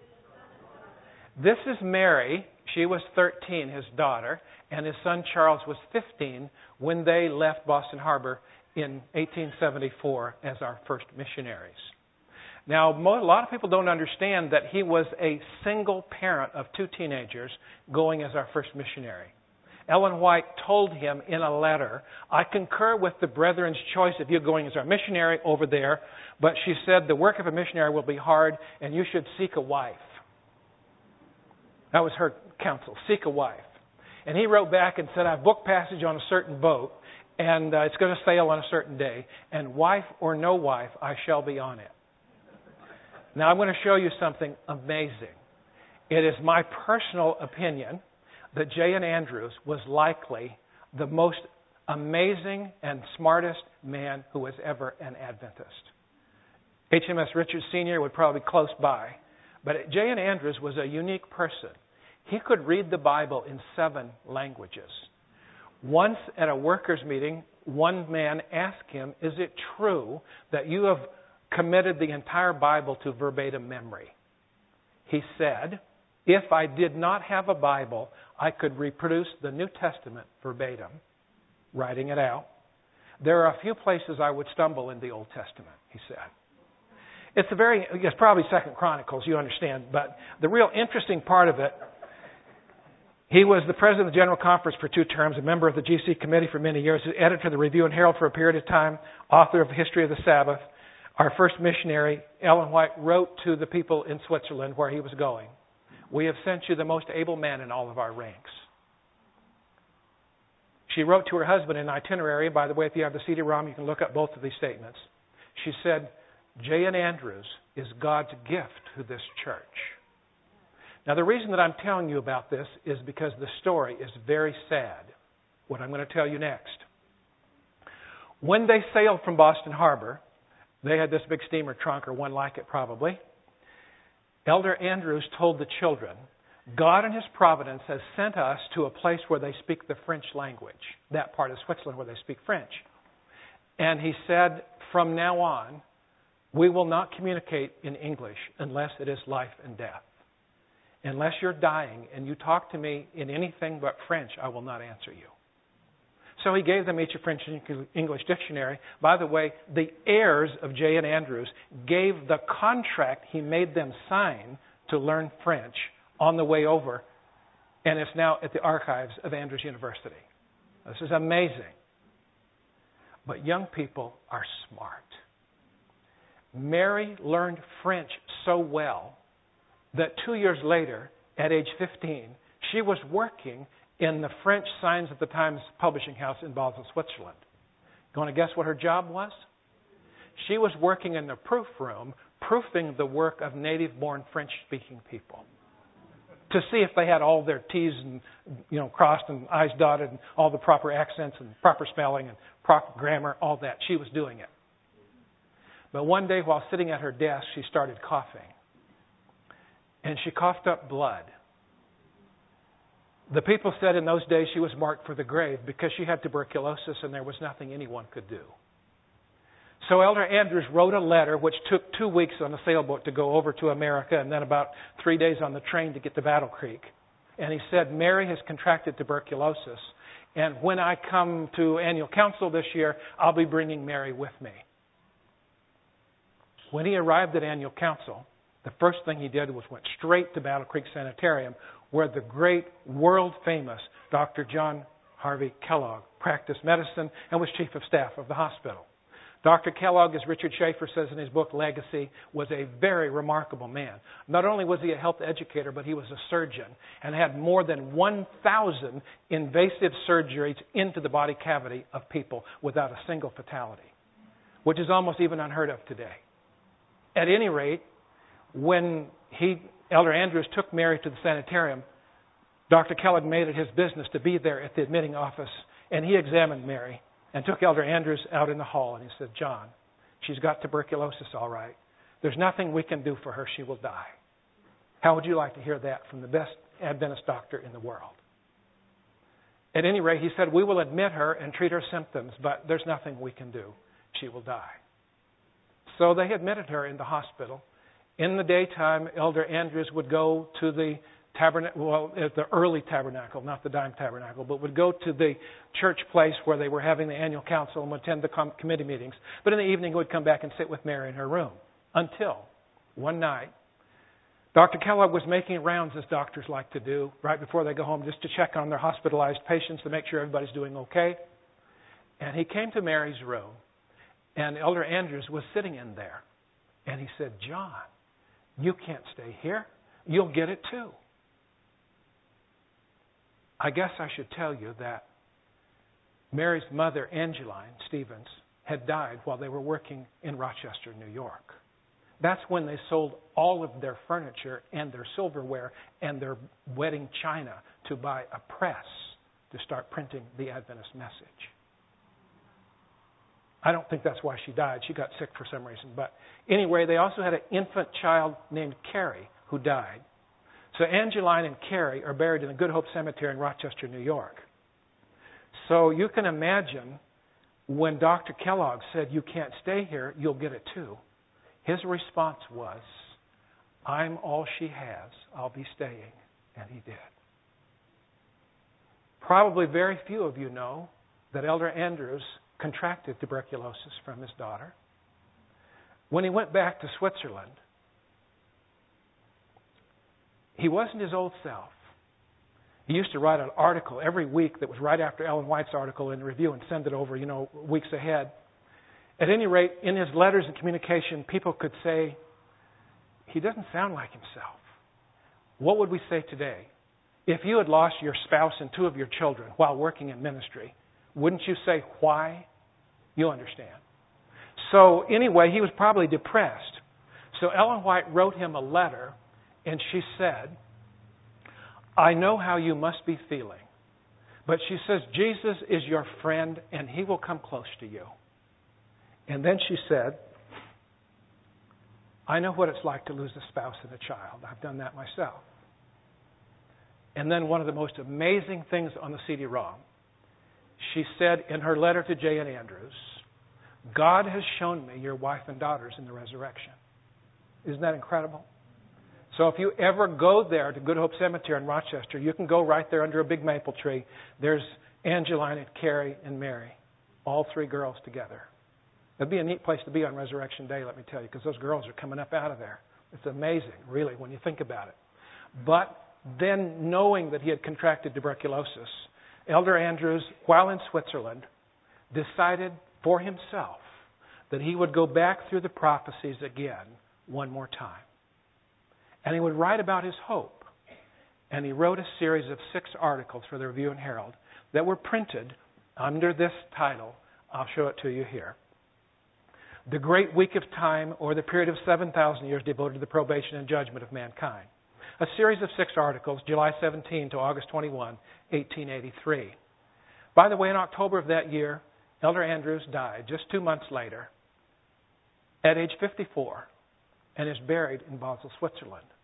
This is Mary. She was 13, his daughter, and his son Charles was 15 when they left Boston Harbor in 1874 as our first missionaries. Now, a lot of people don't understand that he was a single parent of two teenagers going as our first missionary. Ellen White told him in a letter, I concur with the brethren's choice of you going as our missionary over there, but she said the work of a missionary will be hard and you should seek a wife. That was her counsel, seek a wife. And he wrote back and said, I've booked passage on a certain boat, and it's going to sail on a certain day, and wife or no wife, I shall be on it. Now I'm going to show you something amazing. It is my personal opinion that J.N. Andrews was likely the most amazing and smartest man who was ever an Adventist. H.M.S. Richards Sr. would probably be close by, but J.N. Andrews was a unique person. He could read the Bible in 7 languages. Once at a workers' meeting, one man asked him, is it true that you have committed the entire Bible to verbatim memory? He said, if I did not have a Bible, I could reproduce the New Testament verbatim, writing it out. There are a few places I would stumble in the Old Testament, he said. It's probably 2 Chronicles, you understand, but the real interesting part of it, he was the president of the General Conference for 2 terms, a member of the GC Committee for many years, editor of the Review and Herald for a period of time, author of History of the Sabbath. Our first missionary, Ellen White, wrote to the people in Switzerland where he was going, we have sent you the most able man in all of our ranks. She wrote to her husband an itinerary. By the way, if you have the CD-ROM, you can look up both of these statements. She said, J.N. Andrews is God's gift to this church. Now, the reason that I'm telling you about this is because the story is very sad, what I'm going to tell you next. When they sailed from Boston Harbor, they had this big steamer trunk, or one like it probably. Elder Andrews told the children, God in His providence has sent us to a place where they speak the French language, that part of Switzerland where they speak French. And he said, from now on, we will not communicate in English unless it is life and death. Unless you're dying and you talk to me in anything but French, I will not answer you. So he gave them each a French and English dictionary. By the way, the heirs of J.N. Andrews gave the contract he made them sign to learn French on the way over, and it's now at the archives of Andrews University. This is amazing. But young people are smart. Mary learned French so well that 2 years later, at age 15, she was working in the French Signs of the Times publishing house in Basel, Switzerland. You want to guess what her job was? She was working in the proof room, proofing the work of native-born French-speaking people to see if they had all their T's and crossed and I's dotted and all the proper accents and proper spelling and proper grammar, all that. She was doing it. But one day while sitting at her desk, she started coughing. and she coughed up blood. The people said in those days she was marked for the grave because she had tuberculosis and there was nothing anyone could do. So Elder Andrews wrote a letter which took 2 weeks on a sailboat to go over to America and then about 3 days on the train to get to Battle Creek. And he said, Mary has contracted tuberculosis, and when I come to annual council this year, I'll be bringing Mary with me. When he arrived at annual council, the first thing he did was went straight to Battle Creek Sanitarium, where the great, world-famous Dr. John Harvey Kellogg practiced medicine and was chief of staff of the hospital. Dr. Kellogg, as Richard Schaefer says in his book Legacy, was a very remarkable man. Not only was he a health educator, but he was a surgeon and had more than 1,000 invasive surgeries into the body cavity of people without a single fatality, which is almost even unheard of today. At any rate, when Elder Andrews took Mary to the sanitarium, Dr. Kellogg made it his business to be there at the admitting office, and he examined Mary and took Elder Andrews out in the hall, and he said, John, she's got tuberculosis all right. There's nothing we can do for her. She will die. How would you like to hear that from the best Adventist doctor in the world? At any rate, he said, we will admit her and treat her symptoms, but there's nothing we can do. She will die. So they admitted her in the hospital. In the daytime, Elder Andrews would go to the tabernacle, the early tabernacle, not the dime tabernacle, but would go to the church place where they were having the annual council and would attend the committee meetings. But in the evening, he would come back and sit with Mary in her room until one night, Dr. Kellogg was making rounds, as doctors like to do, right before they go home, just to check on their hospitalized patients to make sure everybody's doing okay. And he came to Mary's room, and Elder Andrews was sitting in there. And he said, John, you can't stay here. You'll get it too. I guess I should tell you that Mary's mother, Angeline Stevens, had died while they were working in Rochester, New York. That's when they sold all of their furniture and their silverware and their wedding china to buy a press to start printing the Adventist message. I don't think that's why she died. She got sick for some reason. But anyway, they also had an infant child named Carrie who died. So Angeline and Carrie are buried in the Good Hope Cemetery in Rochester, New York. So you can imagine when Dr. Kellogg said, you can't stay here, you'll get it too. His response was, I'm all she has. I'll be staying. And he did. Probably very few of you know that Elder Andrews contracted tuberculosis from his daughter. When he went back to Switzerland, he wasn't his old self. He used to write an article every week that was right after Ellen White's article in the review and send it over, weeks ahead. At any rate, in his letters and communication, people could say, he doesn't sound like himself. What would we say today? If you had lost your spouse and 2 of your children while working in ministry, wouldn't you say, why? You understand. So anyway, he was probably depressed. So Ellen White wrote him a letter, and she said, I know how you must be feeling. But she says, Jesus is your friend, and he will come close to you. And then she said, I know what it's like to lose a spouse and a child. I've done that myself. And then one of the most amazing things on the CD-ROM, she said in her letter to J.N. Andrews, God has shown me your wife and daughters in the resurrection. Isn't that incredible? So if you ever go there to Good Hope Cemetery in Rochester, you can go right there under a big maple tree. There's Angeline and Carrie and Mary, all 3 girls together. It'd be a neat place to be on Resurrection Day, let me tell you, because those girls are coming up out of there. It's amazing, really, when you think about it. But then knowing that he had contracted tuberculosis, Elder Andrews, while in Switzerland, decided for himself that he would go back through the prophecies again one more time. And he would write about his hope. And he wrote a series of 6 articles for the Review and Herald that were printed under this title. I'll show it to you here. The Great Week of Time, or the Period of 7,000 Years Devoted to the Probation and Judgment of Mankind. A series of 6 articles, July 17 to August 21, 1883. By the way, in October of that year, Elder Andrews died just 2 months later at age 54 and is buried in Basel, Switzerland.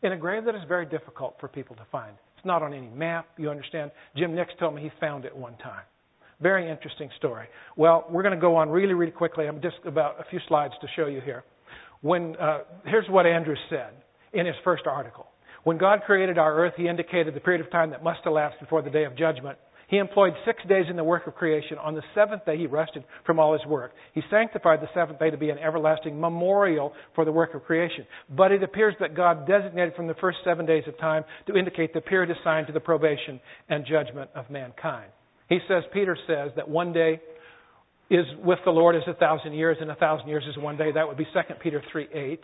in a grave that is very difficult for people to find. It's not on any map, you understand. Jim Nix told me he found it one time. Very interesting story. Well, we're going to go on really, really quickly. I'm just about a few slides to show you here. Here's what Andrews said in his first article. When God created our earth, He indicated the period of time that must elapse before the day of judgment. He employed 6 days in the work of creation. On the seventh day, He rested from all His work. He sanctified the seventh day to be an everlasting memorial for the work of creation. But it appears that God designated from the first 7 days of time to indicate the period assigned to the probation and judgment of mankind. He says, Peter says, that one day is with the Lord as 1,000 years, and 1,000 years is one day. That would be 2 Peter 3:8.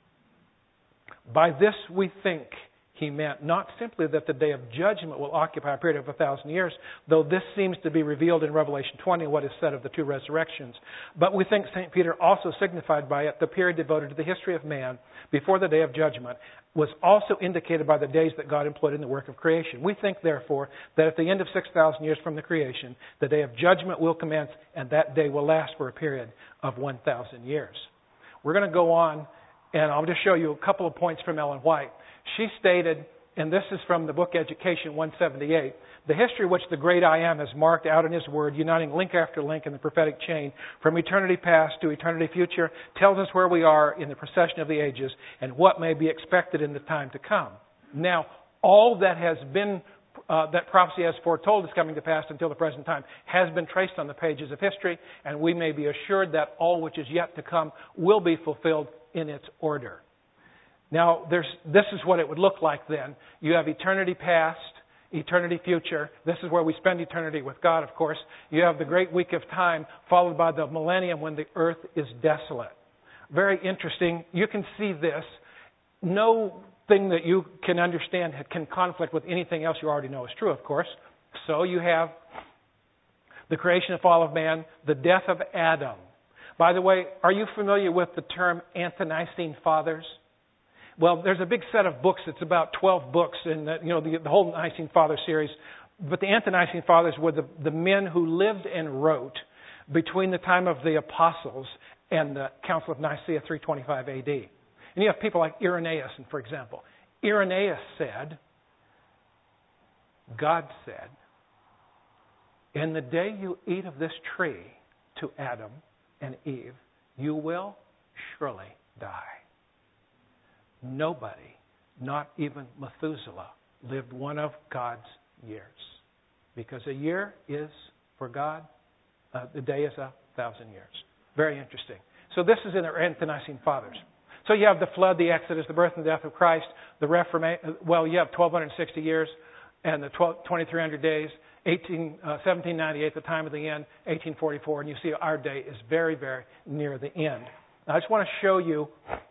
By this we think he meant not simply that the day of judgment will occupy a period of 1,000 years, though this seems to be revealed in Revelation 20, what is said of the two resurrections. But we think St. Peter also signified by it the period devoted to the history of man before the day of judgment was also indicated by the days that God employed in the work of creation. We think, therefore, that at the end of 6,000 years from the creation, the day of judgment will commence, and that day will last for a period of 1,000 years. We're going to go on, and I'll just show you a couple of points from Ellen White. She stated, and this is from the book Education 178, the history which the great I Am has marked out in His Word, uniting link after link in the prophetic chain from eternity past to eternity future, tells us where we are in the procession of the ages and what may be expected in the time to come. Now, all that has been, that prophecy has foretold is coming to pass until the present time has been traced on the pages of history, and we may be assured that all which is yet to come will be fulfilled in its order. Now, this is what it would look like then. You have eternity past, eternity future. This is where we spend eternity with God, of course. You have the great week of time, followed by the millennium when the earth is desolate. Very interesting. You can see this. No thing that you can understand can conflict with anything else you already know is true, of course. So you have the creation and fall of man, the death of Adam. By the way, are you familiar with the term Ante-Nicene Fathers? Well, there's a big set of books. It's about 12 books in the whole Nicene Father series. But the Ante-Nicene Fathers were the men who lived and wrote between the time of the Apostles and the Council of Nicaea 325 AD. And you have people like Irenaeus, for example. Irenaeus said, God said, in the day you eat of this tree, to Adam and Eve, you will surely die. Nobody, not even Methuselah, lived one of God's years. Because a year is, for God, the day is 1,000 years. Very interesting. So this is in our Ante-Nicene Fathers. So you have the flood, the Exodus, the birth and death of Christ, the Reformation. Well, you have 1,260 years and the 2,300 days, 1798, the time of the end, 1844, and you see our day is very, very near the end. Now, I just want to show you.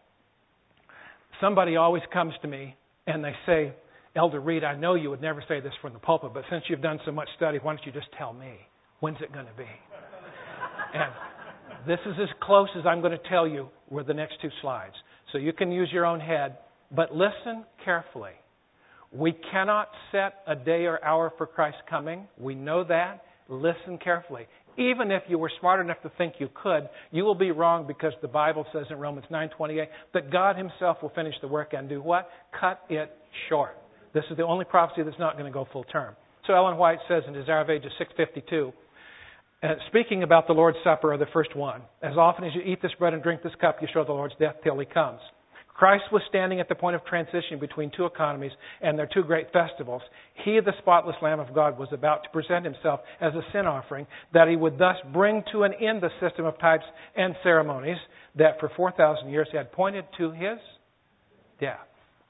Somebody always comes to me and they say, Elder Reed, I know you would never say this from the pulpit, but since you've done so much study, why don't you just tell me? When's it going to be? And this is as close as I'm going to tell you with the next two slides. So you can use your own head, but listen carefully. We cannot set a day or hour for Christ's coming. We know that. Listen carefully. Even if you were smart enough to think you could, you will be wrong because the Bible says in Romans 9:28 that God Himself will finish the work and do what? Cut it short. This is the only prophecy that's not going to go full term. So Ellen White says in Desire of Ages 652, speaking about the Lord's Supper, or the first one, as often as you eat this bread and drink this cup, you show the Lord's death till He comes. Christ was standing at the point of transition between two economies and their two great festivals. He, the spotless Lamb of God, was about to present Himself as a sin offering, that He would thus bring to an end the system of types and ceremonies that for 4,000 years had pointed to His death.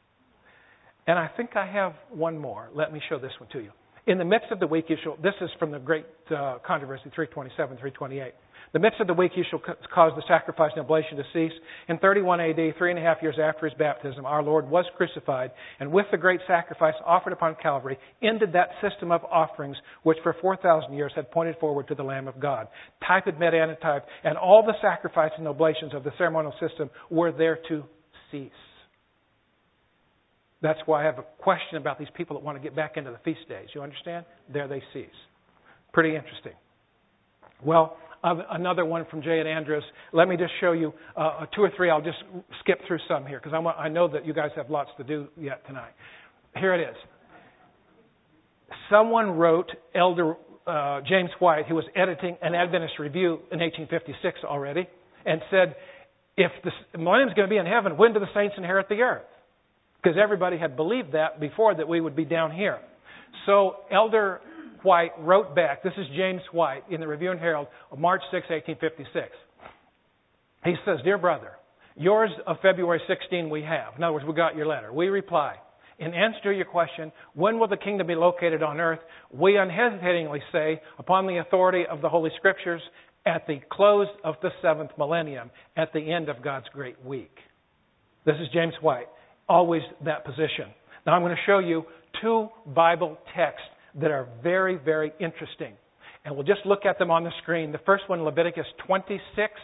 And I think I have one more. Let me show this one to you. In the midst of the week, this is from the great controversy, 327, 328. The midst of the week, you shall cause the sacrifice and oblation to cease. In 31 AD, 3.5 years after His baptism, our Lord was crucified, and with the great sacrifice offered upon Calvary, ended that system of offerings which for 4,000 years had pointed forward to the Lamb of God. Type had met antitype, and all the sacrifices and oblations of the ceremonial system were there to cease. That's why I have a question about these people that want to get back into the feast days. You understand? There they cease. Pretty interesting. Well, another one from Jay and Andrews. Let me just show you 2 or 3. I'll just skip through some here because I know that you guys have lots to do yet tonight. Here it is. Someone wrote, Elder James White, who was editing an Adventist Review in 1856 already, and said, if the millennium is going to be in heaven, when do the saints inherit the earth? Because everybody had believed that before, that we would be down here. So Elder White wrote back, this is James White in the Review and Herald of March 6, 1856. He says, Dear brother, yours of February 16 we have. In other words, we got your letter. We reply, in answer to your question, when will the kingdom be located on earth? We unhesitatingly say, upon the authority of the Holy Scriptures, at the close of the 7th millennium, at the end of God's great week. This is James White. Always that position. Now I'm going to show you 2 Bible texts that are very, very interesting. And we'll just look at them on the screen. The first one, Leviticus 26.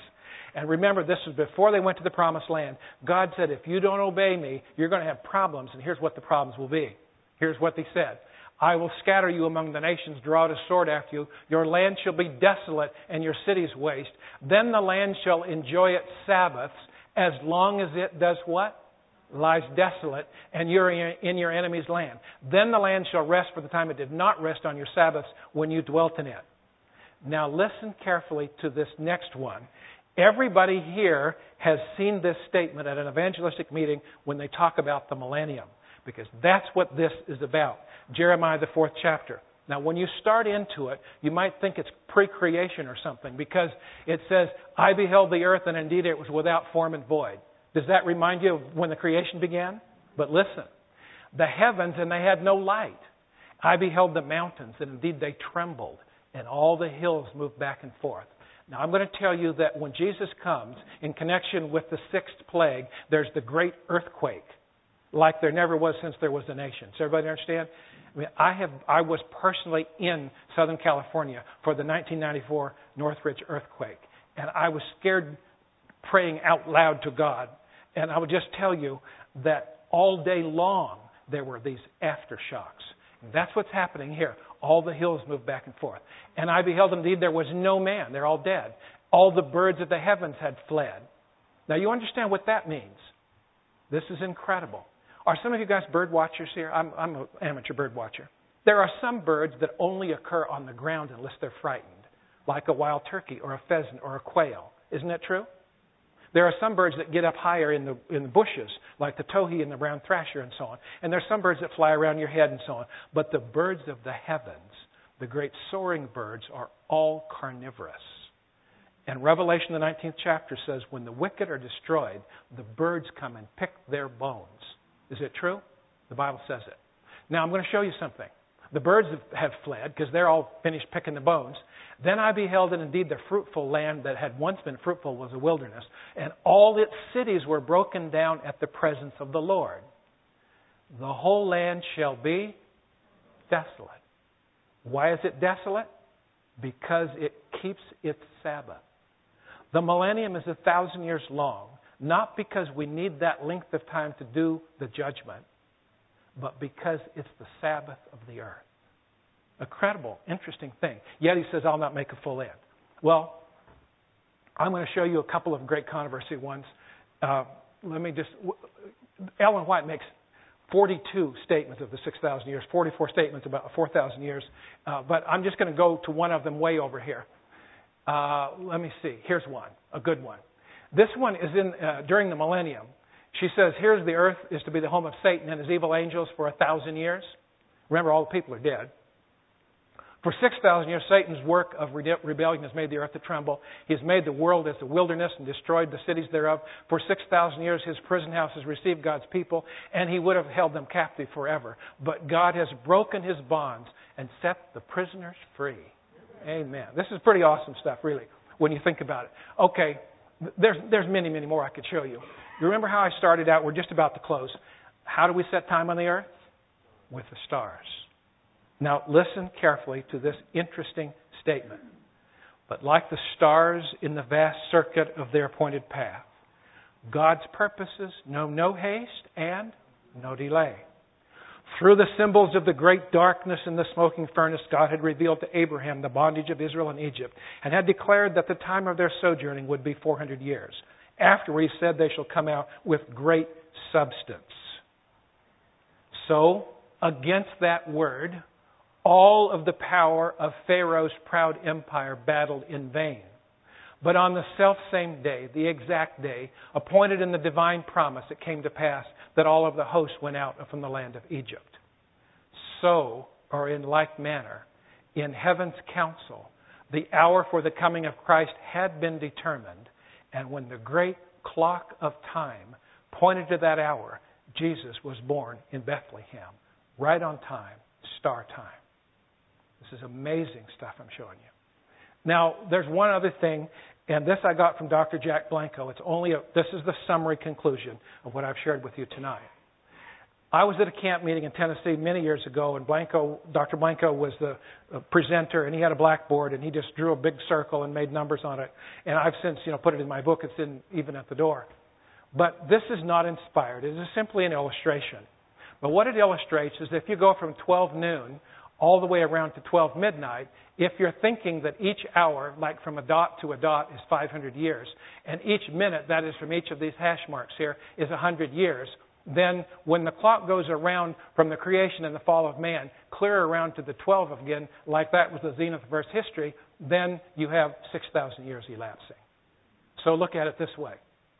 And remember, this was before they went to the Promised Land. God said, if you don't obey me, you're going to have problems. And here's what the problems will be. Here's what He said. I will scatter you among the nations, draw out a sword after you. Your land shall be desolate and your cities waste. Then the land shall enjoy its Sabbaths as long as it does what? Lies desolate, and you're in your enemy's land. Then the land shall rest for the time it did not rest on your Sabbaths when you dwelt in it. Now listen carefully to this next one. Everybody here has seen this statement at an evangelistic meeting when they talk about the millennium, because that's what this is about. Jeremiah, the 4th chapter. Now, when you start into it, you might think it's pre-creation or something, because it says, I beheld the earth, and indeed it was without form and void. Does that remind you of when the creation began? But listen, the heavens, and they had no light. I beheld the mountains, and indeed they trembled, and all the hills moved back and forth. Now, I'm going to tell you that when Jesus comes, in connection with the 6th plague, there's the great earthquake, like there never was since there was a nation. Does everybody understand? I mean, I was personally in Southern California for the 1994 Northridge earthquake, and I was scared, praying out loud to God. And I would just tell you that all day long there were these aftershocks. And that's what's happening here. All the hills moved back and forth. And I beheld, indeed, there was no man. They're all dead. All the birds of the heavens had fled. Now, you understand what that means. This is incredible. Are some of you guys bird watchers here? I'm an amateur bird watcher. There are some birds that only occur on the ground unless they're frightened, like a wild turkey or a pheasant or a quail. Isn't that true? There are some birds that get up higher in the bushes, like the towhee and the brown thrasher and so on. And there's some birds that fly around your head and so on. But the birds of the heavens, the great soaring birds, are all carnivorous. And Revelation, the 19th chapter, says, when the wicked are destroyed, the birds come and pick their bones. Is it true? The Bible says it. Now, I'm going to show you something. The birds have fled because they're all finished picking the bones. Then I beheld, and indeed the fruitful land that had once been fruitful was a wilderness, and all its cities were broken down at the presence of the Lord. The whole land shall be desolate. Why is it desolate? Because it keeps its Sabbath. The millennium is 1,000 years long, not because we need that length of time to do the judgment, but because it's the Sabbath of the earth. A credible, interesting thing. Yet He says, I'll not make a full end. Well, I'm going to show you a couple of great controversy ones. Ellen White makes 42 statements of the 6,000 years, 44 statements about 4,000 years. But I'm just going to go to one of them way over here. Let me see. Here's one, a good one. This one is during the millennium. She says, here's the earth is to be the home of Satan and his evil angels for 1,000 years. Remember, all the people are dead. For 6,000 years, Satan's work of rebellion has made the earth to tremble. He has made the world as a wilderness and destroyed the cities thereof. For 6,000 years, his prison house has received God's people, and he would have held them captive forever. But God has broken his bonds and set the prisoners free. Amen. This is pretty awesome stuff, really, when you think about it. Okay, there's many, many more I could show you. You remember how I started out? We're just about to close. How do we set time on the earth? With the stars. Now, listen carefully to this interesting statement. But like the stars in the vast circuit of their appointed path, God's purposes know no haste and no delay. Through the symbols of the great darkness in the smoking furnace, God had revealed to Abraham the bondage of Israel in Egypt and had declared that the time of their sojourning would be 400 years. After he said they shall come out with great substance. So, against that word, all of the power of Pharaoh's proud empire battled in vain. But on the selfsame day, the exact day, appointed in the divine promise, it came to pass that all of the hosts went out from the land of Egypt. So, or in like manner, in heaven's council, the hour for the coming of Christ had been determined, and when the great clock of time pointed to that hour, Jesus was born in Bethlehem, right on time, star time. This is amazing stuff I'm showing you. Now, there's one other thing, and this I got from Dr. Jack Blanco. This is the summary conclusion of what I've shared with you tonight. I was at a camp meeting in Tennessee many years ago, and Dr. Blanco was the presenter, and he had a blackboard, and he just drew a big circle and made numbers on it. And I've since, put it in my book. It's even at the door. But this is not inspired. It is simply an illustration. But what it illustrates is that if you go from 12 noon all the way around to 12 midnight, if you're thinking that each hour, like from a dot to a dot, is 500 years, and each minute, that is from each of these hash marks here, is 100 years, then when the clock goes around from the creation and the fall of man, clear around to the 12 again, like that was the zenith of Earth's history, then you have 6,000 years elapsing. So look at it this way.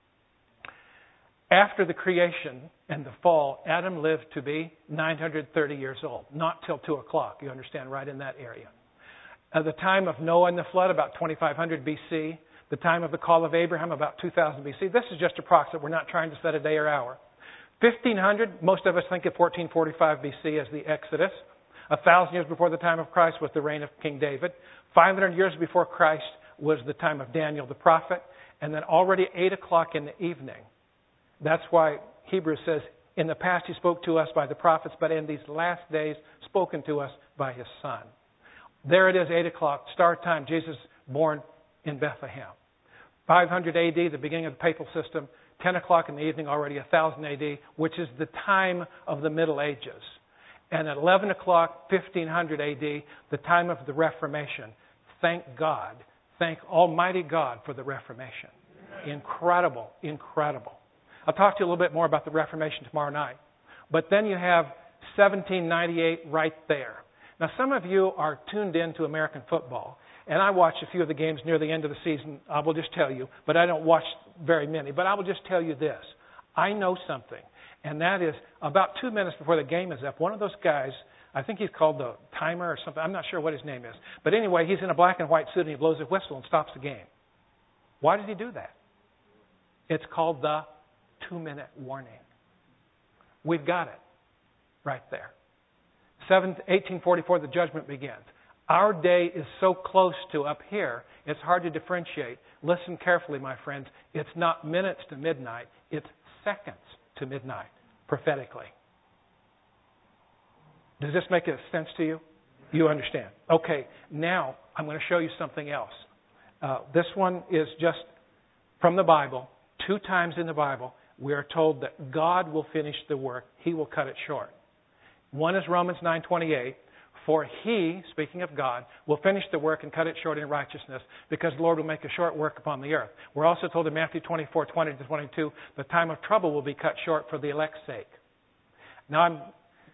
After the creation and the fall, Adam lived to be 930 years old, not till 2 o'clock, you understand, right in that area. At the time of Noah and the flood, about 2500 BC. The time of the call of Abraham, about 2000 BC. This is just approximate. We're not trying to set a day or hour. 1500, most of us think of 1445 BC as the Exodus. 1,000 years before the time of Christ was the reign of King David. 500 years before Christ was the time of Daniel the prophet. And then already 8 o'clock in the evening. That's why Hebrews says, in the past he spoke to us by the prophets, but in these last days spoken to us by his Son. There it is, 8 o'clock, star time, Jesus born in Bethlehem. 500 AD, the beginning of the papal system. 10 o'clock in the evening, already 1000 AD, which is the time of the Middle Ages. And at 11 o'clock, 1500 AD, the time of the Reformation. Thank God, thank Almighty God for the Reformation. Incredible, incredible. I'll talk to you a little bit more about the Reformation tomorrow night. But then you have 1798 right there. Now, some of you are tuned in to American football, and I watched a few of the games near the end of the season, I will just tell you, but I don't watch very many. But I will just tell you this. I know something, and that is about 2 minutes before the game is up, one of those guys, I think he's called the timer or something, I'm not sure what his name is. But anyway, he's in a black and white suit, and he blows a whistle and stops the game. Why did he do that? It's called the 2-minute warning. We've got it right there. 1844, the judgment begins. Our day is so close to up here, it's hard to differentiate. Listen carefully, my friends. It's not minutes to midnight, it's seconds to midnight, prophetically. Does this make sense to you? You understand. Okay, now I'm going to show you something else. This one is just from the Bible. 2 times in the Bible, we are told that God will finish the work. He will cut it short. One is Romans 9:28. For he, speaking of God, will finish the work and cut it short in righteousness, because the Lord will make a short work upon the earth. We're also told in Matthew 24:20-22, the time of trouble will be cut short for the elect's sake. Now,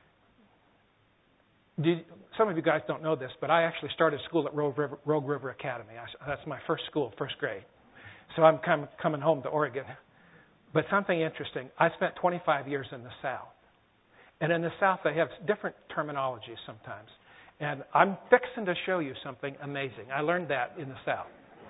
some of you guys don't know this, but I actually started school at Rogue River Academy. That's my first school, first grade. So I'm coming home to Oregon. But something interesting, I spent 25 years in the South. And in the South, they have different terminologies sometimes. And I'm fixing to show you something amazing. I learned that in the South.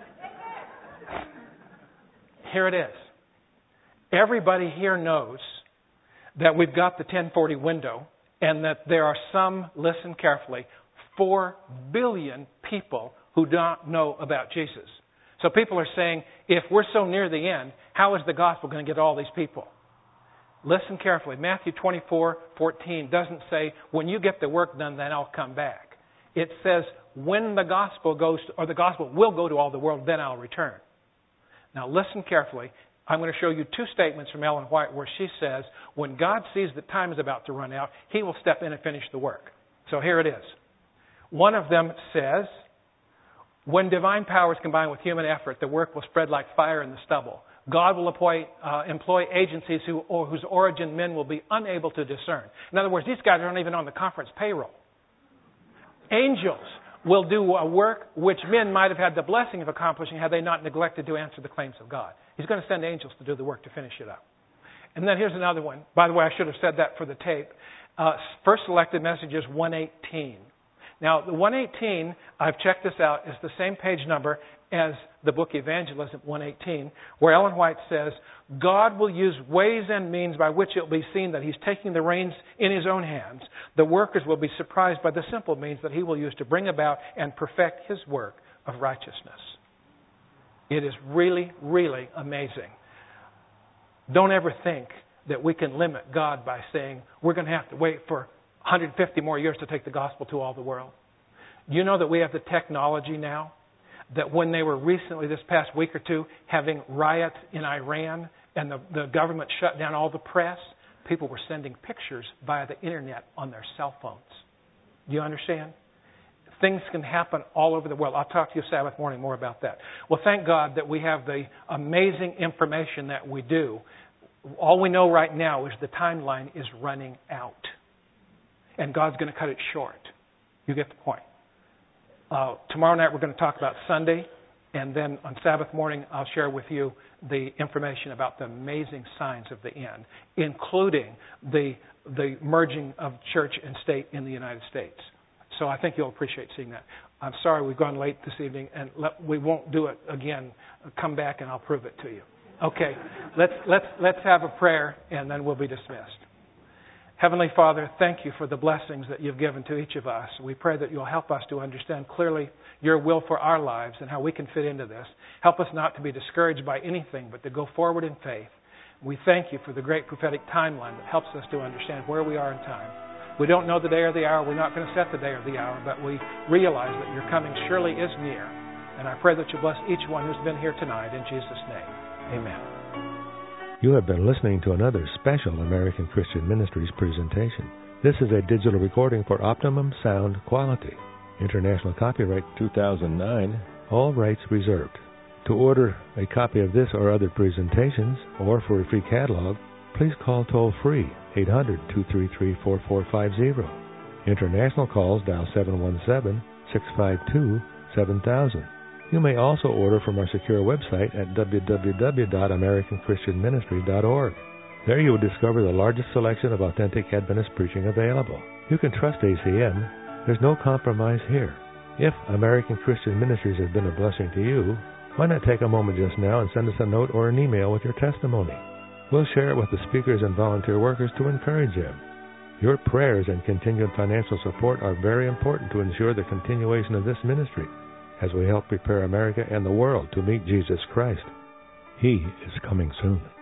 Here it is. Everybody here knows that we've got the 1040 window and that there are some, listen carefully, 4 billion people who don't know about Jesus. So people are saying, if we're so near the end, how is the gospel going to get all these people? Listen carefully. Matthew 24:14 doesn't say, when you get the work done, then I'll come back. It says, when the gospel goes, or the gospel will go to all the world, then I'll return. Now listen carefully. I'm going to show you two statements from Ellen White where she says, when God sees that time is about to run out, He will step in and finish the work. So here it is. One of them says, when divine powers combine with human effort, the work will spread like fire in the stubble. God will employ agencies whose origin men will be unable to discern. In other words, these guys aren't even on the conference payroll. Angels will do a work which men might have had the blessing of accomplishing had they not neglected to answer the claims of God. He's going to send angels to do the work to finish it up. And then here's another one. By the way, I should have said that for the tape. First selected message is 118. Now, the 118, I've checked this out, is the same page number as the book Evangelism 118, where Ellen White says, God will use ways and means by which it will be seen that He's taking the reins in His own hands. The workers will be surprised by the simple means that He will use to bring about and perfect His work of righteousness. It is really, really amazing. Don't ever think that we can limit God by saying we're going to have to wait for 150 more years to take the gospel to all the world. You know that we have the technology now that when they were recently, this past week or two, having riots in Iran and the government shut down all the press, people were sending pictures via the internet on their cell phones. Do you understand? Things can happen all over the world. I'll talk to you Sabbath morning more about that. Well, thank God that we have the amazing information that we do. All we know right now is the timeline is running out. And God's going to cut it short. You get the point. Tomorrow night we're going to talk about Sunday. And then on Sabbath morning I'll share with you the information about the amazing signs of the end, including the merging of church and state in the United States. So I think you'll appreciate seeing that. I'm sorry we've gone late this evening, and we won't do it again. Come back and I'll prove it to you. Okay, let's have a prayer, and then we'll be dismissed. Heavenly Father, thank you for the blessings that you've given to each of us. We pray that you'll help us to understand clearly your will for our lives and how we can fit into this. Help us not to be discouraged by anything, but to go forward in faith. We thank you for the great prophetic timeline that helps us to understand where we are in time. We don't know the day or the hour. We're not going to set the day or the hour, but we realize that your coming surely is near. And I pray that you bless each one who's been here tonight in Jesus' name. Amen. You have been listening to another special American Christian Ministries presentation. This is a digital recording for optimum sound quality. International copyright 2009, all rights reserved. To order a copy of this or other presentations, or for a free catalog, please call toll-free 800-233-4450. International calls dial 717-652-7000. You may also order from our secure website at www.americanchristianministry.org. There you will discover the largest selection of authentic Adventist preaching available. You can trust ACM. There's no compromise here. If American Christian Ministries has been a blessing to you, why not take a moment just now and send us a note or an email with your testimony? We'll share it with the speakers and volunteer workers to encourage them. Your prayers and continued financial support are very important to ensure the continuation of this ministry as we help prepare America and the world to meet Jesus Christ. He is coming soon.